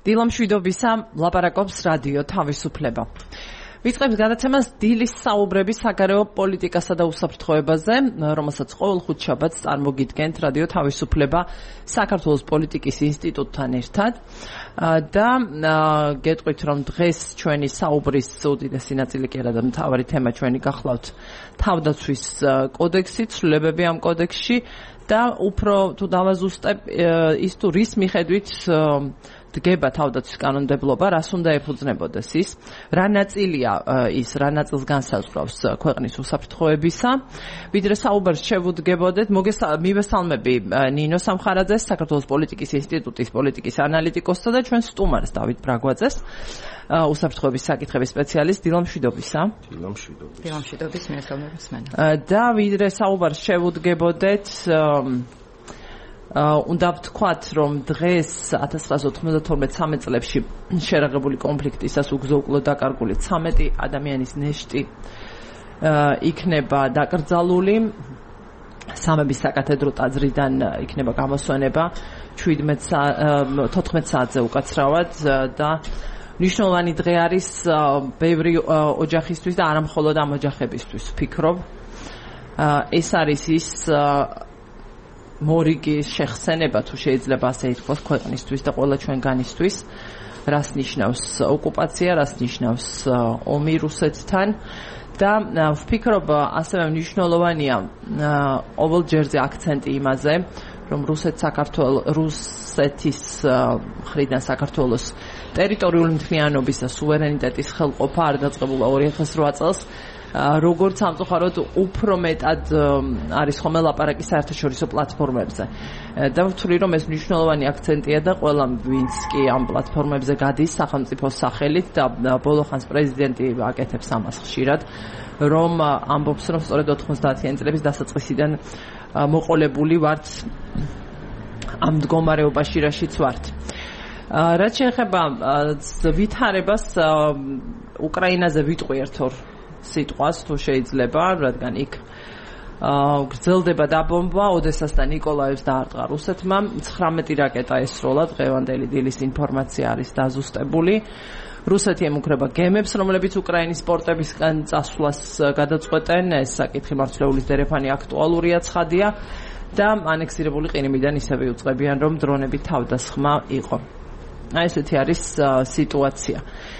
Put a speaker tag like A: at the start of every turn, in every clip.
A: დილამშვიდობისა ლაპარაკობს რადიო თავისუფლება. ვიწყებს გადაცემას დილის საუბრები საგარეო პოლიტიკასა და უსაფრთხოებაზე, რომელსაც ყოველ ხუთშაბათს წარმოგიდგენთ რადიო თავისუფლება საქართველოს პოლიტიკის ინსტიტუტთან ერთად. და გეტყვით, რომ დღეს ჩვენი საუბრის უდიდესი ნაწილი კი არა და მთავარი თემა ჩვენი გახლავთ თავდაცვის კოდექსი, ცვლილებები ამ კოდექსში და უფრო თუ დავაზუსტებ ის თუ რის მიხედვით დგება თავდაცვის კანონმდებლობა, რას უნდა ეფუძნებოდეს ის, რა ნაწილია ის, რა ნაწილს განსაზღვრავს ქვეყნის უსაფრთხოებისა. ვიდრე საუბარს შევუდგებოდეთ, მივესალმები ნინო სამხარაძეს, საქართველოს პოლიტიკის ინსტიტუტის პოლიტიკის ანალიტიკოსსა და ჩვენ სტუმარს დავით ბრაგვაძეს, უსაფრთხოების საკითხების სპეციალისტ. დილამშვიდობისა.
B: დილამშვიდობის, მივესალმები მსმენელს.
A: და ვიდრე საუბარს შევუდგებოდეთ, უნდა ვთქვათ, რომ დღეს 1992-13 წლებში შერაღებული კონფლიქტისას უგზო-უკვლოდ დაკარგული 13 ადამიანის ნეშტი იქნება დაკრძალული. სამების საკათედრო ტაძრიდან იქნება გამოსვენება 14 საათზე უკაცრავად და მნიშვნელოვანი დღე არის ბევრი ოჯახისთვის და არა მხოლოდ ამ ოჯახებისთვის, ვფიქრობ. ეს არის ის მორიგი შეხსენება, თუ შეიძლება ასე ითქვას, ქვეყნისთვის და ყველა ჩვენგანისთვის, რას ნიშნავს ოკუპაცია, რას ნიშნავს ომი რუსეთთან და ვფიქრობ, ასევე მნიშვნელოვანია ყოველ ჯერზე აქცენტი იმაზე, რომ რუსეთის მხრიდან საქართველოს ტერიტორიული მთლიანობის და სუვერენიტეტის ხელყოფა არ დაწყებულა 2008 წელს. როგორც სამწუხაროდ უფრო მეტად არის ხოლმე ლაპარაკი საერთაშორისო პლატფორმებზე. და ვთვლი, რომ ეს მნიშვნელოვანი აქცენტია და ყველა ვინც კი ამ პლატფორმებზე გადის სახელმწიფოს სახელით და ბოლო ხანს პრეზიდენტი აკეთებს ამას ხშირად, რომ ამბობს, რომ სწორედ 90-იანი წლების დასაწყისიდან მოყოლებული ვართ ამ მდგომარეობაში, რაშიც ვართ. რაც შეეხება ვითარებას უკრაინაზე ვიტყვი ერთ-ორ სიტყვას, თუ შეიძლება, რადგან იქ გრძელდება დაბომბვა, ოდესას და ნიკოლაევს დაარტყა რუსეთმა, 19 რაკეტა ესროლა, დღევანდელი დილის ინფორმაცია არის დაზუსტებული. რუსეთი ემუქრება გემებს, რომლებიც უკრაინის პორტებისგან წასვლას გადაწყვეტენ. ეს საკითხი მართლეულის დერეფანი აქტუალურია, ცხადია და ანექსირებული ყირიმიდან ისევე უწყებიან, რომ დრონები თავდასხმა იყო. ესეთი არის სიტუაცია.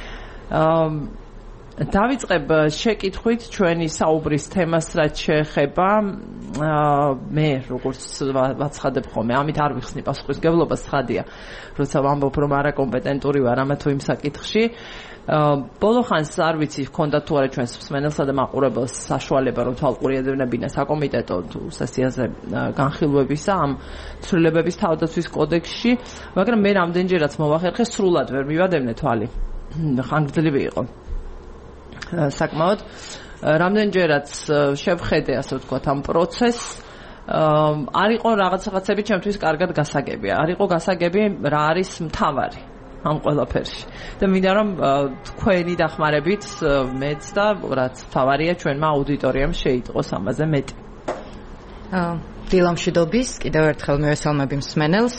A: დავიწყებ შეკითხვით ჩვენი საუბრის თემას, რაც შეეხება მე როგორც ვაცხადებ ხოლმე, ამით არ ვიხსნი პასუხისმგებლობას, ცხადია, როცა ვამბობ, რომ არაკომპეტენტური ვარ ამა თუ იმ საკითხში. ბოლო ხანს არ ვიცი, ჰქონდა თუ არა ჩვენს მსმენელსა და მაყურებელს საშუალება, რომ თვალყური ეძებნებინა საკომიტეტო თუ სესიაზე განხილვებისა ამ ცვლილებების თავდაცვის კოდექსში, მაგრამ მე რამდენჯერაც მოვახერხე, სრულად ვერ მივადევნე თვალი. ხანგრძლივი იყო. საკმაოდ რამდენჯერაც შევხედე, ასე ვთქვათ, ამ პროცესს, არ იყო რაღაცები ჩემთვის კარგად გასაგები. არ იყო გასაგები რა არის მთავარი ამ ყველაფერში. და მინდა რომ თქვენი დახმარებით მეც და რაც მთავარია ჩვენმა აუდიტორიამ შეიტყოს ამაზე მეტი.
B: დილამშვიდობის, კიდევ ერთხელ მივესალმები მსმენელს.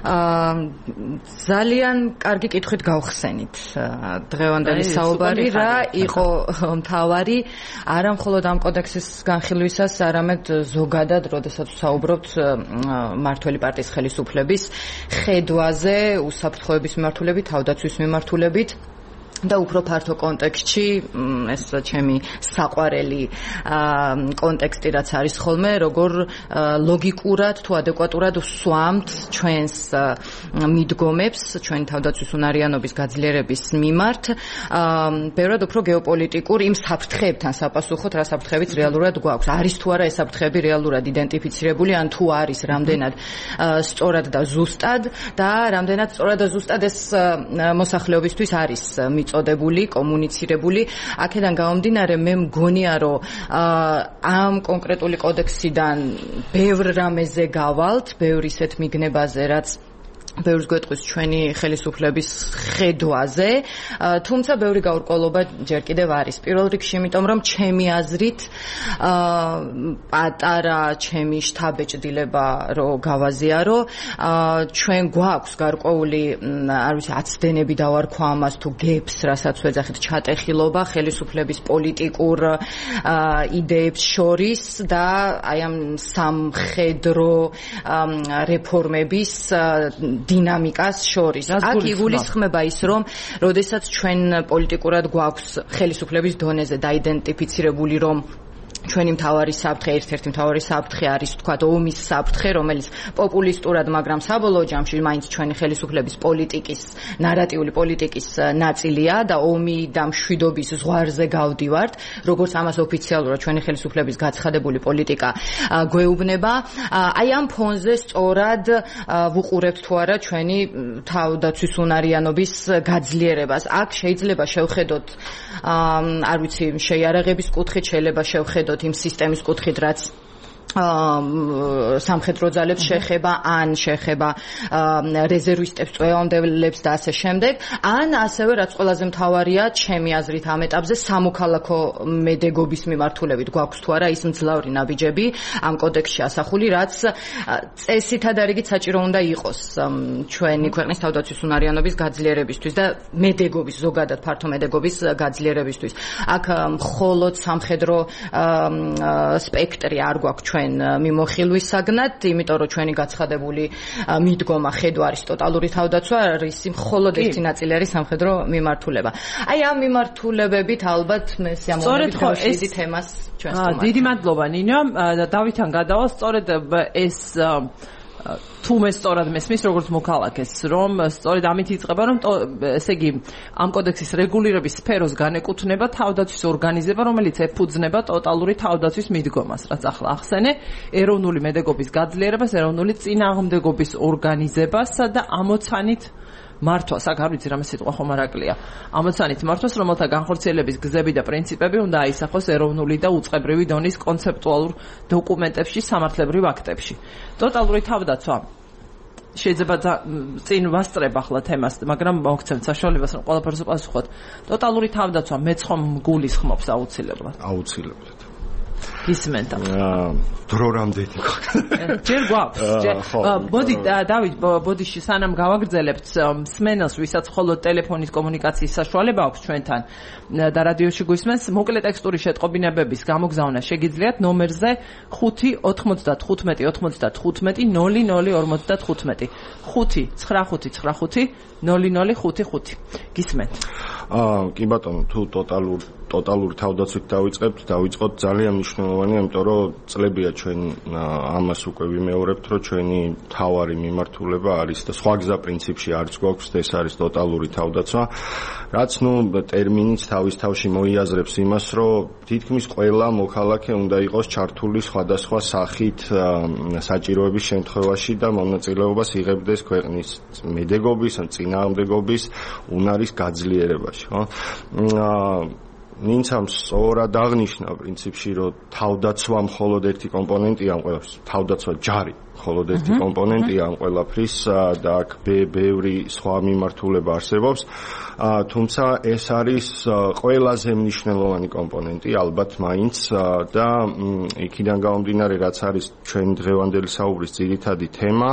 B: ძალიან კარგი კითხვით გავხსენით. დღევანდელი საუბარი რა იყო მთავარი, არა მხოლოდ ამ კოდექსის განხილვისას, არამედ ზოგადად, როდესაც საუბრობთ მმართველი პარტიის ხელისუფლების ხედვაზე, უსაფრთხოების მიმართულებით, თავდაცვის მიმართულებით. და უფრო ფართო კონტექსტში, ეს ჩემი საყვარელი კონტექსტი რაც არის ხოლმე, როგორ ლოგიკურად თუ ადეკვატურად ვსვამთ ჩვენს მიდგომებს, ჩვენი თავდაცვის უნარიანობის გაძლიერების მიმართ, ბევრად უფრო გეოპოლიტიკურ იმ საფრთხეებთან საპასუხოდ, რა საფრთხებიც რეალურად გვაქვს. არის თუ არა ეს საფრთხეები რეალურად იდენტიფიცირებული, ან თუ არის რამდენად სწორად და ზუსტად და რამდენად სწორად და ზუსტად ეს მოსახლეობისთვის არის წოდებული, კომუნიცირებული. აქედან გამომდინარე, მე მგონია, რომ ამ კონკრეტული კოდექსიდან ბევრ რამეზე გავალთ, ბევრ ისეთ მიგნებაზე, რაც ბევრს გვეტყვის ჩვენი ხელისუფლების ხედვაზე, თუმცა ბევრი გაურკვევლობა ჯერ კიდევ არის. პირველ რიგში, იმიტომ რომ ჩემი აზრით პატარა ჩემი შთაბეჭდილება რო გავაზიარო, ჩვენ გვაქვს გარკვეული, არ ვიცი, აცდენები დავარქვა ამას თუ გებს, რასაც ვეძახით, ჩატეხილობა ხელისუფლების პოლიტიკურ იდეებს შორის და აი ამ სამხედრო რეფორმების დინამიკას შორის. აქ იგულისხმება ის, რომ როდესაც ჩვენ პოლიტიკურად გვაქვს ხელისუფლების დონეზე დაიდენტიფიცირებული, რომ ჩვენი მთავარი საფრთხე, ერთ-ერთი მთავარი საფრთხე არის თქვათ ომის საფრთხე, რომელიც პოპულისტურად, მაგრამ საბოლოო ჯამში მაინც ჩვენი ხელისუფლების პოლიტიკის, ნარატიული პოლიტიკის ნაწილია და ომი და მშვიდობის ზღვარზე გავდივართ, როგორც ამას ოფიციალურად ჩვენი ხელისუფლების გაცხადებული პოლიტიკა გვეუბნება. აი ამ ფონზე სწორად ვუყურებთ თუ არა ჩვენი თავდაცვის უნარიანობის გაძლიერებას. აქ შეიძლება შევხედოთ, არ ვიცი, შეიარაღების კუთხით, შეიძლება შევხედოთ იმ სისტემის კუთხით, რაც სამხედრო ძალებს შეხება, ან შეხება რეზერვისტებს, წვევამდელებს და ასე შემდეგ, ან ასევე რაც ყველაზე მთავარია, ჩემი აზრით ამ ეტაპზე სამოქალაქო მედეგობის მიმართულებით გვაქვს თუ არა ის მძლავრი ნაბიჯები ამ კოდექსში ასახული, რაც წესითა და რიგით საჭირო უნდა იყოს ჩვენი ქვეყნის თავდაცვის უნარიანობის გაძლიერებისთვის და მედეგობის, ზოგადად ფართო მედეგობის გაძლიერებისთვის. აქ მხოლოდ სამხედრო სპექტრი არ გვაქვს ჩვენ მიმოხილვისაგნად, იმიტომ რომ ჩვენი გაცხადებული მიდგომა ხედვა არის ტოტალური თავდაცვა, არის მხოლოდ ერთი ნაწილი არის სამხედრო მიმართულება. აი ამ მიმართულებებით ალბათ მე სიამოვნებით გავშიდი თემას ჩვენს თემას.
A: დიდი მადლობა ნინო, დავითთან გადავალ, სწორედ ეს თუ მე სწორად მესმის როგორც მოქალაქეს, რომ სწორედ ამით იწყება, რომ ესე იგი ამ კოდექსის რეგულირების სფეროს განეკუთვნება თავდაცვის ორგანიზება, რომელიც ეფუძნება ტოტალური თავდაცვის მიდგომას, რაც ახლა ახსენე, ეროვნული მედეგობის გაძლიერებას, ეროვნული წინააღმდეგობის ორგანიზებასა და ამოცანით მართვას, აქ არ ვიცი რამე სიტყვა ხომ არაკლია. ამოცანით მართვას, რომელთა განხორციელების გზები და პრინციპები უნდა აისახოს ეროვნული და უწყებრივი დონის კონცეპტუალურ დოკუმენტებში, სამართლებრივ აქტებში. ტოტალური თავდაცვა შეიძლება წინ ვასწრებ ახლა თემას, მაგრამ მოგცემთ საშუალებას, რომ ყველაფერს უპასუხოთ. ტოტალური თავდაცვა მეც ხომ გულისხმობს აუცილებლად.
C: აუცილებლად.
A: გისმენთ.
C: დრო რამდენი
A: გვაქვს? ჯერ გვაქვს. მოდი დავით, ბოდიში სანამ გავაგრძელებთ მსმენელს, ვისაც მხოლოდ ტელეფონის კომუნიკაციის საშუალება აქვს ჩვენთან და რადიოში გვისმენს, მოკლე ტექსტური შეტყობინებების გამოგზავნა შეგიძლიათ ნომერზე 5-95-95-0055. 5-95-95-0055. გისმენთ.
C: კი ბატონო, თუ ტოტალური თავდაცვით დავიწყოთ ძალიან მნიშვნელოვანია, იმიტომ რომ წლებია ჩვენ ამას უკვე ვიმეორებთ, რომ ჩვენი მთავარი მიმართულება არის და სხვა გზა პრინციპში არც გვაქვს, ეს არის ტოტალური თავდაცვა, რაც ტერმინიც თავის თავში მოიაზრებს იმას, რომ თითქმის ყველა მოქალაქე უნდა იყოს ჩართული სხვადასხვა სახით საჭიროების შემთხვევაში და მონაწილეობას იღებდეს ქვეყნის მედეგობის ან წინააღმდეგობის უნარის გაძლიერებაში, ხო? ნინცამ სწორად აღნიშნა პრინციპში, რომ თავდაცვა მხოლოდ ერთი კომპონენტია ამ ყველაფრის, თავდაცვა ჯარი მხოლოდ ერთი კომპონენტია ამ ყველაფრის და აქ ბევრი სხვა მიმართულება არსებობს, თუმცა ეს არის ყველაზე მნიშვნელოვანი კომპონენტი ალბათ მაინც და იქიდან გამომდინარე, რაც არის ჩვენი დღევანდელი საუბრის ძირითადი თემა,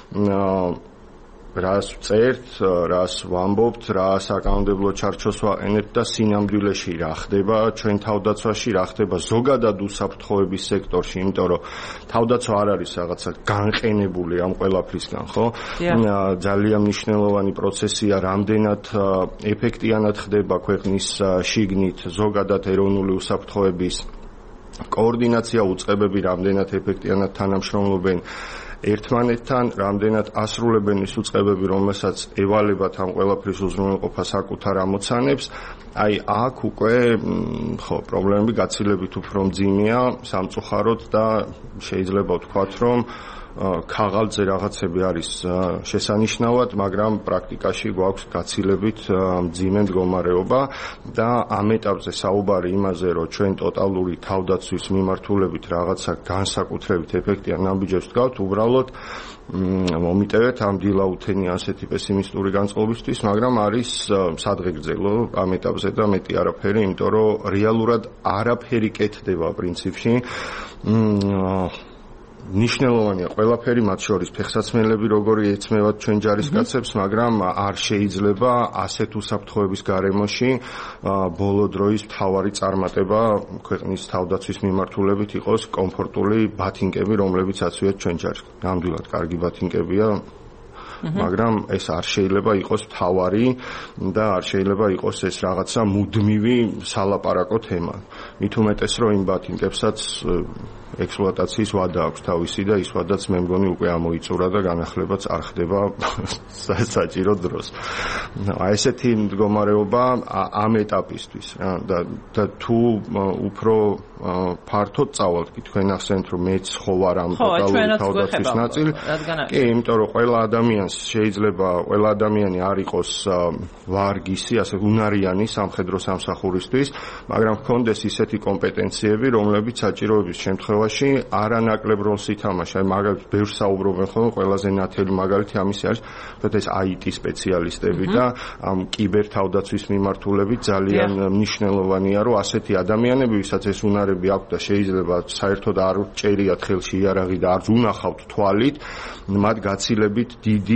C: რას ვწერთ, რას ვამბობთ, რა საკანონმდებლო ჩარჩოს ვაყენებთ და სინამდვილეში რა ხდება ჩვენ თავდაცვაში, რა ხდება ზოგადად უსაფრთხოების სექტორში, იმიტომ რომ თავდაცვა არ არის რაღაცა განყენებული ამ ყველაფრისგან, ხო? ძალიან მნიშვნელოვანი პროცესია, რამდენად ეფექტიანად ხდება ქვეყნის შიგნით ზოგადად ეროვნული უსაფრთხოების კოორდინაცია, უწყებები რამდენად ეფექტიანად თანამშრომლობენ ერთმანეთთან, რამდენად ასრულებენ ის უწყებები, რომელსაც ევალებათ ამ ყველაფრის უზრუნველყოფა საკუთარ ამოცანებს. აი აქ უკვე ხო პრობლემები გაცილებით უფრო მძიმეა სამწუხაროდ და შეიძლება ვთქვათ, რომ ქაღალდზე რაღაცები არის შესანიშნავად, მაგრამ პრაქტიკაში გვაქვს გაცილებით მძიმე მდგომარეობა და ამ ეტაპზე საუბარი იმაზე, რომ ჩვენ ტოტალური თავდაცვის მიმართულებით რაღაცა განსაკუთრებით ეფექტიან ნაბიჯებს ვდგავთ, უბრალოდ მომიტევეთ ამ დილაუთენი ასეთი პესიმისტური განწყობისთვის, მაგრამ არის სადღეგრძელო ამ ეტაპზე და მეტი არაფერი, იმიტომ რომ რეალურად არაფერი კეთდება პრინციპში. ნიშნულოვანია ყველაფერი, მათ შორის ფეხსაცმელები როგორი ეცმევათ ჩვენ ჯარისკაცებს, მაგრამ არ შეიძლება ასეთ უსაფრთხოების გარემოში ბოლო დროის მთავარი წარმატება ქვეყნის თავდაცვის მიმართულებით იყოს კომფორტული ბათინკები, რომლებიც აცვიათ ჩვენ ჯარს. ნამდვილად კარგი ბათინკებია, მაგრამ ეს არ შეიძლება იყოს მთავარი და არ შეიძლება იყოს ეს რაღაცა მუდმივი სალაპარაკო თემა. მით უმეტეს რომ იმ ბათინკებსაც ექსპლუატაციის ვადა აქვს თავისი და ის ვადაც მე მგონი უკვე ამოიწურა და განახლებაც არ ხდება საჭირო დროს. აი ესეთი მდგომარეობა ამ ეტაპისთვის და თუ უფრო ფართოდ წავალთ კი თქვენ ახსენეთ რომ მეც ხო ვარ ამ ტოტალური თავდაცვის ნაწილი. კი, იმიტომ რომ ყველა ადამიანს შეიძლება ყველა ადამიანი არ იყოს ვარგისი, ასე უნარიანი სამხედრო სამსახურისთვის, მაგრამ ჰქონდეს ისეთი კომპეტენციები, რომლებიც საჭიროების შემთხვევაში არანაკლებ როლს ითამაშა. მაგალითად, ბევრს საუბრობენ ხოლმე, ყველაზე ნათელი მაგალითი ამისი არის, თორე ეს IT სპეციალისტები და ამ კიბერ თავდაცვის მიმართულებით ძალიან მნიშვნელოვანია, რომ ასეთი ადამიანები, ვისაც ეს უნარები აქვს და შეიძლება საერთოდ არ ჭერიათ ხელში იარაღი და არც უნახავთ თვალით, მათ გაცილებით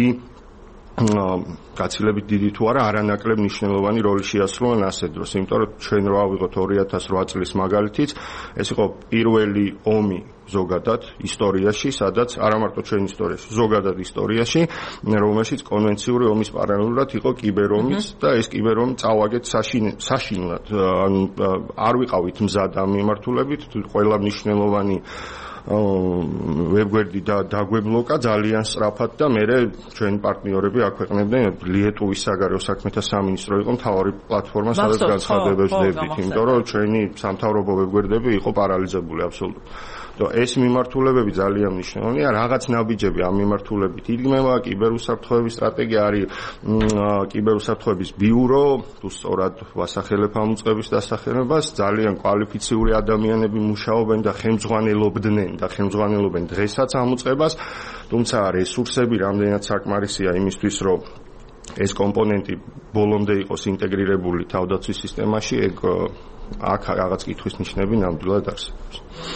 C: დიდი თუ არა არანაკლებ მნიშვნელოვანი როლი შეასრულონ ასეთ დროს, იმიტომ რომ ჩვენ რა ავიღოთ 2008 წლის მაგალითიც, ეს იყო პირველი ომი ზოგადად ისტორიაში, სადაც არა მარტო ჩვენ ისტორიაში, ზოგადად ისტორიაში, რომელშიც კონვენციური ომის პარალელურად იყო კიბერომიც და ეს კიბერომი წავაგეთ საშინლად. ანუ არ ვიყავით მზად ამ მიმართულებით, ყველა მნიშვნელოვანი ვებგვერდი და დაგვებლოკა ძალიან სწრაფად და მე ჩვენი პარტნიორები აქვეყნებდნენ ლიეტუვის საგარეო საქმეთა სამინისტრო იყო მთავარი პლატფორმა, სადაც განცხადებებს დებდით, იმიტომ რომ ჩვენი სამთავრობო ვებგვერდები იყო პარალიზებული აბსოლუტურად. ეს მიმართულებები ძალიან მნიშვნელოვანია, რაღაც ნაბიჯები ამ მიმართულებით იდგმება, კიბერუსაფრთხოების სტრატეგია არის კიბერუსაფრთხოების ბიურო, თუ სწორად ვასახელებ ამ უწყების დასახელებას, ძალიან კვალიფიციური ადამიანები მუშაობენ და ხელმძღვანელობენ დღესაც ამ უწყებას, თუმცა რესურსები რამდენად საკმარისია იმისთვის, რომ ეს კომპონენტი ბოლომდე იყოს ინტეგრირებული თავდაცვის სისტემაში, აქ რაღაც კითხვის ნიშნები ნამდვილად არსებობს.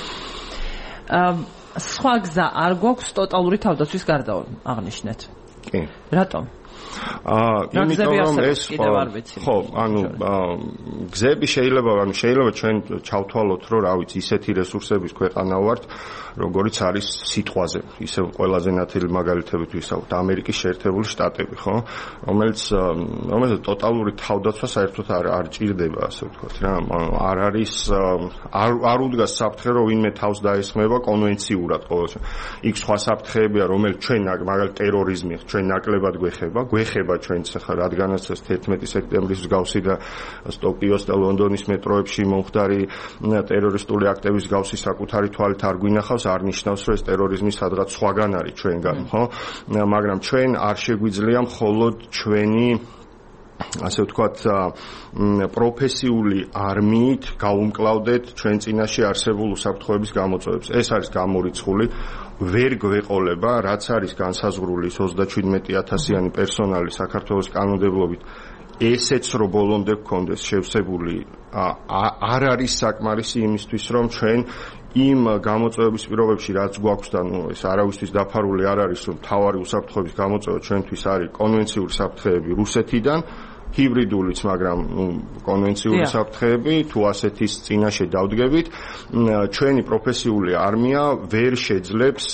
A: სხვა გზა არ გვაქვს ტოტალური თავდაცვის გარდა აღნიშნეთ.
C: კი.
A: რატომ?
C: იმიტომ რომ ეს ხო, ანუ გზები შეიძლება ჩვენ ჩავთვალოთ, რომ რა ვიცი, ისეთი რესურსების ქვეყანა ვართ, როგორიც არის სიტყვაზე. ისე ყველაზე ნათელი მაგალითებით ვისაუბროთ, ამერიკის შეერთებული შტატები, ხო? რომელიც ტოტალური თავდაცვა საერთოდ არ ჭირდება, ასე ვთქვათ რა. არ არის არ უდგას საფრთხე, რომ ვინმე თავს დაესხმება კონვენციურად ყოველთვის. იქ სხვა საფრთხეებია, რომელიც ჩვენ მაგალითად ტერორიზმი ჩვენ ნაკლებად გვეხება ჩვენც ახლა რადგანაც 11 სექტემბრის მსგავსი და ტოკიოს და ლონდონის მეტროებში მომხდარი ტერორისტული აქტების მსგავსი საკუთარი თვალით არ გვინახავს, არ ნიშნავს, რომ ეს ტერორიზმი სადღაც სხვაგან არის ჩვენგან, ხო? მაგრამ ჩვენ არ შეგვიძლია მხოლოდ ჩვენი ასე ვთქვათ პროფესიული არმიით გაუმკლავდეთ ჩვენ წინაშე არსებულ უსაფრთხოების გამოწვევებს. ეს არის გამორიცხული, ვერ გვეყოლება, რაც არის განსაზღვრული 37,000-იანი პერსონალი საქართველოს კანონმდებლობით. ესეც რო ბოლომდე გქონდეს შევსებული, არ არის საკმარისი იმისთვის, რომ ჩვენ იმ გამოწვევების პირობებში, რაც გვაქვს და ეს არავისთვის დაფარული არ არის, რომ თავარი უსაფრთხოების გამოწვევა ჩვენთვის არის კონვენციური საფრთხეები რუსეთიდან, ჰიბრიდულიც, მაგრამ კონვენციური საფრთხეები, თუ ასეთის წინაშე დავდგებით, ჩვენი პროფესიული არმია ვერ შეძლებს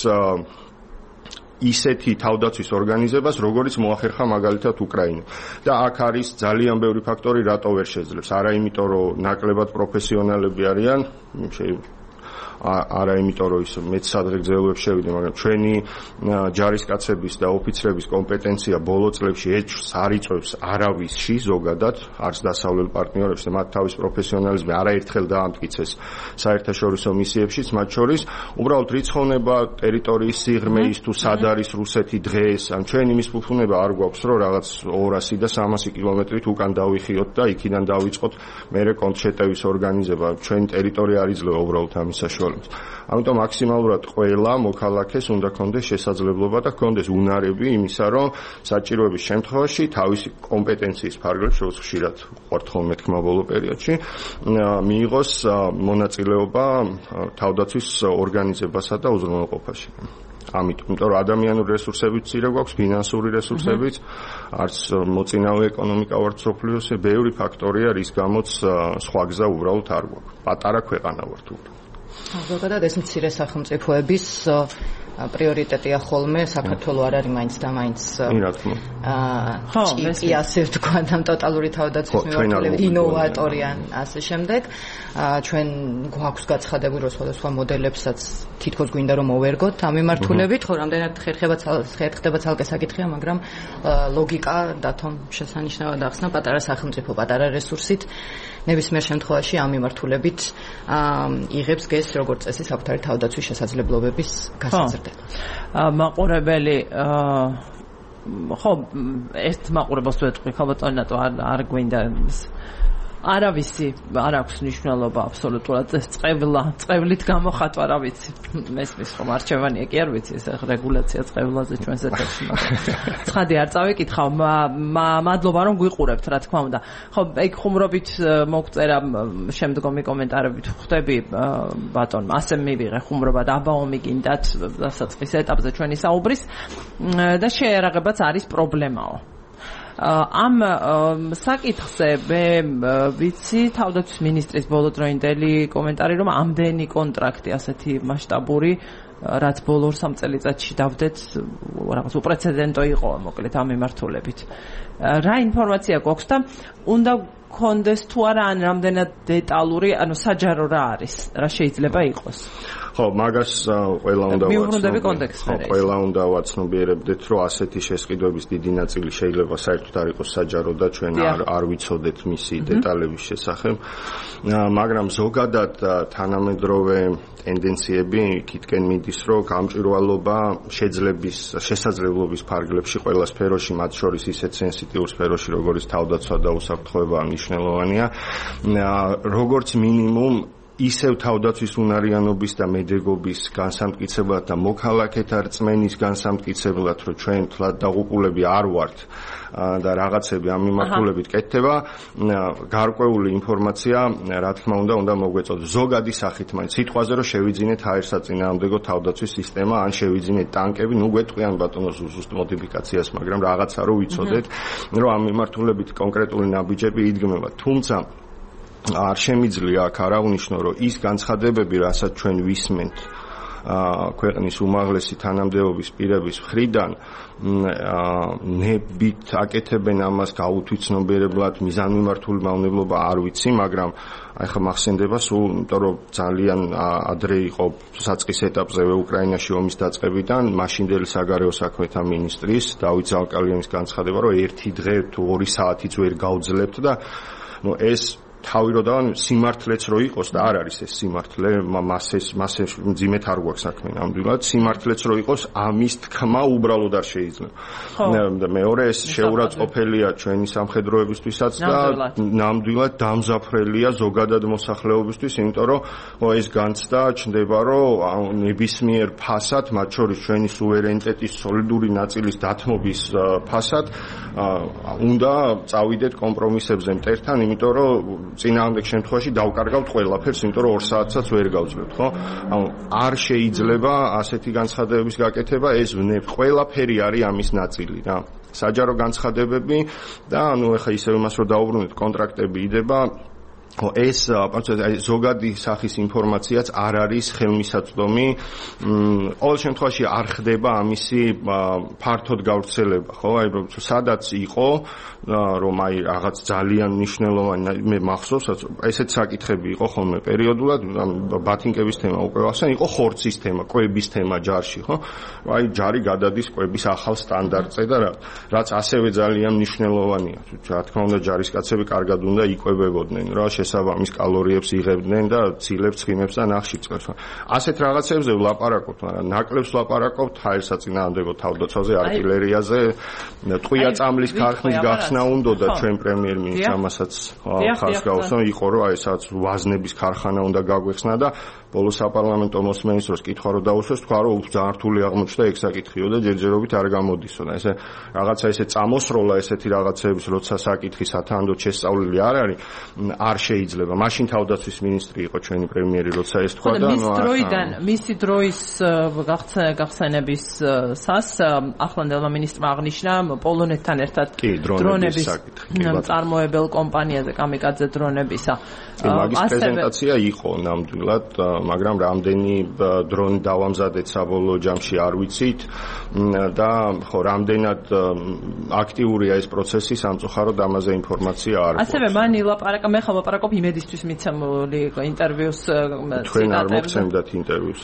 C: ისეთი თავდაცვის ორგანიზებას, როგორც მოახერხა მაგალითად უკრაინა. და აქ არის ძალიან ბევრი ფაქტორი, რატო ვერ შეძლებს. არა იმიტომ, რომ ნაკლებად პროფესიონალები არიან, არა იმიტომ რომ ის მეც სადღე გზელოებს შევიდე, მაგრამ ჩვენი ჯარისკაცების და ოფიცრების კომპეტენცია ბოლო წლებში არ იწვევს არავისში ზოგადად, არც დასავლელ პარტნიორებში და მათ თავის პროფესიონალიზმი არაერთხელ დაამტკიცეს საერთაშორისო მისიებშიც, მათ შორის უბრალოდ რიცხოვნება ტერიტორიის სიღრმეის თუ სად არის რუსეთი დღეს, ან ჩვენ იმის ფუფუნება არ გვაქვს, რომ რაღაც 200 და 300 კილომეტრით უკან დავიხიოთ და იქიდან დავიწყოთ მერე კონტრშეტევის ორგანიზება. ჩვენი ტერიტორია არ იძლევა უბრალოდ ამის საშუალებას. ამიტომ მაქსიმალურად ყველა მოქალაქეს უნდა ქონდეს შესაძლებლობა და ქონდეს უნარები იმისა, რომ საჭიროების შემთხვევაში თავისი კომპეტენციის ფარგლებში, როგორც ხშირად ვყავთ ხოლმე თქმა ბოლო პერიოდში, მიიღოს მონაწილეობა თავდაცვის ორგანიზებასა და უზრუნველყოფაში. ამიტომ რომ ადამიანური რესურსებიც მცირე გვაქვს, ფინანსური რესურსებიც, არც მოწინავე ეკონომიკა ვართ მსოფლიოსზე, ბევრი ფაქტორია, რის გამოც სხვა გზა უბრალოდ არ გვაქვს. პატარა ქვეყანა ვართ უბრალოდ.
B: ზოგადად ეს მცირე სახელმწიფოების პრიორიტეტია ხოლმე, საქართველოს არ არის მაინც და მაინც ჭიწი ასე ვთქვა და ტოტალური თავდაცვის მიმართულებით ინოვატორი ან ასე შემდეგ. ჩვენ გვაქვს გაცხადებული რომ სხვადასხვა მოდელებსაც თითქოს გვინდა რომ მოვერგოთ ამ მიმართულებით, ხო რამდენად ხერხდება ცალკე საკითხია, მაგრამ ლოგიკა დათომ შესანიშნავად ახსნა, პატარა სახელმწიფო, პატარა რესურსით ნებისმიერ შემთხვევაში ამ მიმართულებით იღებს გეს როგორც წესი საკუთარი თავდაცვის შესაძლებლობების გასაზრდა.
A: მაყურებელი ხო ერთ მაყურებელს ვეთქვი ხალბატონატო არ გვინდა არავისი არ აქვს მნიშვნელობა აბსოლუტურად ეს წყევლით გამოხატვა რა ვიცი მესმის ხომ არჩევანია კი არ ვიცი ეს რეგულაცია წყევლაზე ჩვენს ეთერში ცხადი არ წავიკითხავ მადლობა რომ გვიყურებთ რა თქმა უნდა ხო ეგ ხუმრობით მოგწერა შემდგომი კომენტარებით ხვდები ბატონო ასე მივიღე ხუმრობა და აბაომი გინდათ დასაწყის ეტაპზე ჩვენი საუბრის და შეერაღებაც არის პრობლემაო ამ საკითხზე მე ვიცი თავდაცვის მინისტრის ბოლოდროინდელი კომენტარი რომ ამდენი კონტრაქტი ასეთი მასშტაბური რაც ბოლო 3 წელიწადში დავდეთ რაღაც უპრეცედენტო იყო მოკლედ ამ მიმართულებით რა ინფორმაცია გვაქვს და უნდა გქონდეს თუ არა ან რამდენად დეტალური ანუ საჯარო რა არის რა შეიძლება იყოს
C: ხო მაგას ყველა უნდა
A: მიუბრუნდები კონტექსტზე
C: ყველა უნდა ვაცნობიერებდეთ რომ ასეთი შესყიდვების დიდი ნაწილი შეიძლება საერთოდ არ იყოს საჯარო და ჩვენ არ ვიცოდეთ მისი დეტალების შესახებ მაგრამ ზოგადად თანამედროვე ტენდენციები იქითკენ მიდის რომ გამჭვირვალობა შესაძლებლობის ფარგლებში ყველა სფეროში მათ შორის ისეთ სენსიტიურ სფეროში როგორც თავდაცვა და უსაფრთხოება მნიშვნელოვანია როგორც მინიმუმ ისევ თავდაცვის უნარიანობის და მედეგობის განსამტკიცებლად და მოქალაქეთა რწმენის განსამტკიცებლად, რომ ჩვენ თლად დაღუპულები არ ვართ და რაღაცები ამ მიმართულებით კეთდება, გარკვეული ინფორმაცია, რა თქმა უნდა მოგვეწოდოს ზოგადი სახით, მაინც სიტყვაზე რომ შევიძინეთ აერსაწინააღმდეგო თავდაცვის სისტემა, ან შევიძინეთ ტანკები, ნუ გვეტყვიან ბატონო ზუსტ მოდიფიკაციას, მაგრამ რაღაცა რომ ვიცოდეთ, რომ ამ მიმართულებით კონკრეტული ნაბიჯები იდგმება. თუმცა არ შემიძლია აქ არავნიშნო რომ ის განცხადებები რასაც ჩვენ ვისმენთ ქვეყნის უმაღლესი თანამდებობის პირების მხრიდან ნებით აკეთებენ ამას გაუთვითცნობიერებლად მიზანმიმართული მავნებლობა არ ვიცი მაგრამ აი ხა მახსენდება სულ იმიტომ რომ ძალიან ადრე იყო საწყის ეტაპზე უკრაინაში ომის დაწყებიდან მაშინდელი საგარეო საქმეთა მინისტრის დავით ზალკალიანის განცხადება რომ ერთი დღე თუ 2 საათიც ვერ გავძლებთ და ნუ ეს თავი რო და სიმართლეც რო იყოს და არ არის ეს სიმართლე მასე მძიმედ არ გვაქვს საქმე ნამდვილად სიმართლეც რო იყოს ამის თქმა უბრალოდ არ შეიძლება და მეორე ეს შეურაცხყოფელია ჩვენი სამხედროებისთვისაც და ნამდვილად დამზაფრელია ზოგადად მოსახლეობისთვის იმიტომ რომ ეს განცდა ჩნდება რომ ნებისმიერ ფასად მათ შორის ჩვენი სუვერენიტეტის სოლიდური ნაწილის დათმობის ფასად უნდა წავიდეთ კომპრომისებზე მტერთან იმიტომ რომ წინააღმდეგ შემთხვევაში დავკარგავთ ყველაფერს, იმიტომ რომ 2 საათსაც ვერ გავძლებთ, ხო? ანუ არ შეიძლება ასეთი განცხადებების გაკეთება, ეს ყველაფერი არის ამის ნაწილი რა. საჯარო განცხადებები და ანუ ეხლა ისევ იმას რომ დაუბრუნდეთ, კონტრაქტები იდება ეს ზოგადი სახის ინფორმაციაც არ არის ხელმისაწვდომი. ყოველ შემთხვევაში არ ხდება ამისი ფართოდ გავრცელება, ხო? აი სადაც იყო, რომ აი რაღაც ძალიან მნიშვნელოვანი, მე მახსოვს, ესეთ საკითხები იყო ხოლმე პერიოდულად, ბათინკების თემა უკვე ახსენ, იყო ხორცის თემა, კვების თემა ჯარში, ხო? აი ჯარი გადადის კვების ახალ სტანდარტზე და რაც ასევე ძალიან მნიშვნელოვანია. რა თქმა უნდა, ჯარისკაცები კარგად უნდა იკვებებოდნენ, რა შესაბამის კალორიებს იღებდნენ და ცილებს, ცხიმებს და ნახშირწყლებს. ასეთ რაღაცებზე ვლაპარაკობთ, მაგრამ ნაკლებს ვლაპარაკობთ ჰაერსაწინააღმდეგო თავდაცვაზე, არტილერიაზე, ტყვია წამლის ქარხნის გახსნა უნდა და ჩვენ პრემიერ-მინისტრს ამასაც ხარს გაუსვამ, იყო რომ აი სადაც ვაზნების ქარხანა უნდა გაგვეხსნა და ბოლოს საპარლამენტო მოსმენის დროს კითხვა რომ დაუშვეს, თქვა რომ ძალიან რთული აღმოჩნდა ეგ საკითხიო და ჯერჯერობით არ გამოდისო და ესე რაღაცა ესე წამოსროლა ესეთი რაღაცების როცა საკითხი სათანადოდ შესწავლილი არ არის, არ შეიძლება. მაშინ თავდაცვის მინისტრი იყო ჩვენი პრემიერი, როცა ეს თქვა და
A: მისი დროის გახსენების სას ახლანდელმა მინისტრმა აღნიშნა პოლონეთთან ერთად დრონების წარმოებელ კომპანიაზე კამიკაძე დრონებისა.
C: მაგის პრეზენტაცია იყო ნამდვილად, მაგრამ რამდენი დრონი დავამზადეთ საბოლოო ჯამში არ ვიცით და ხო რამდენად აქტიურია ეს პროცესი, სამწუხაროდ ამაზე ინფორმაცია არ გვაქვს.
A: ასევე მან ილაპარაკა, მე ხომ ვაპარაკობ იმედისთვის მიცემული ინტერვიუს
C: თქვენ არ მოგცემდათ ინტერვიუს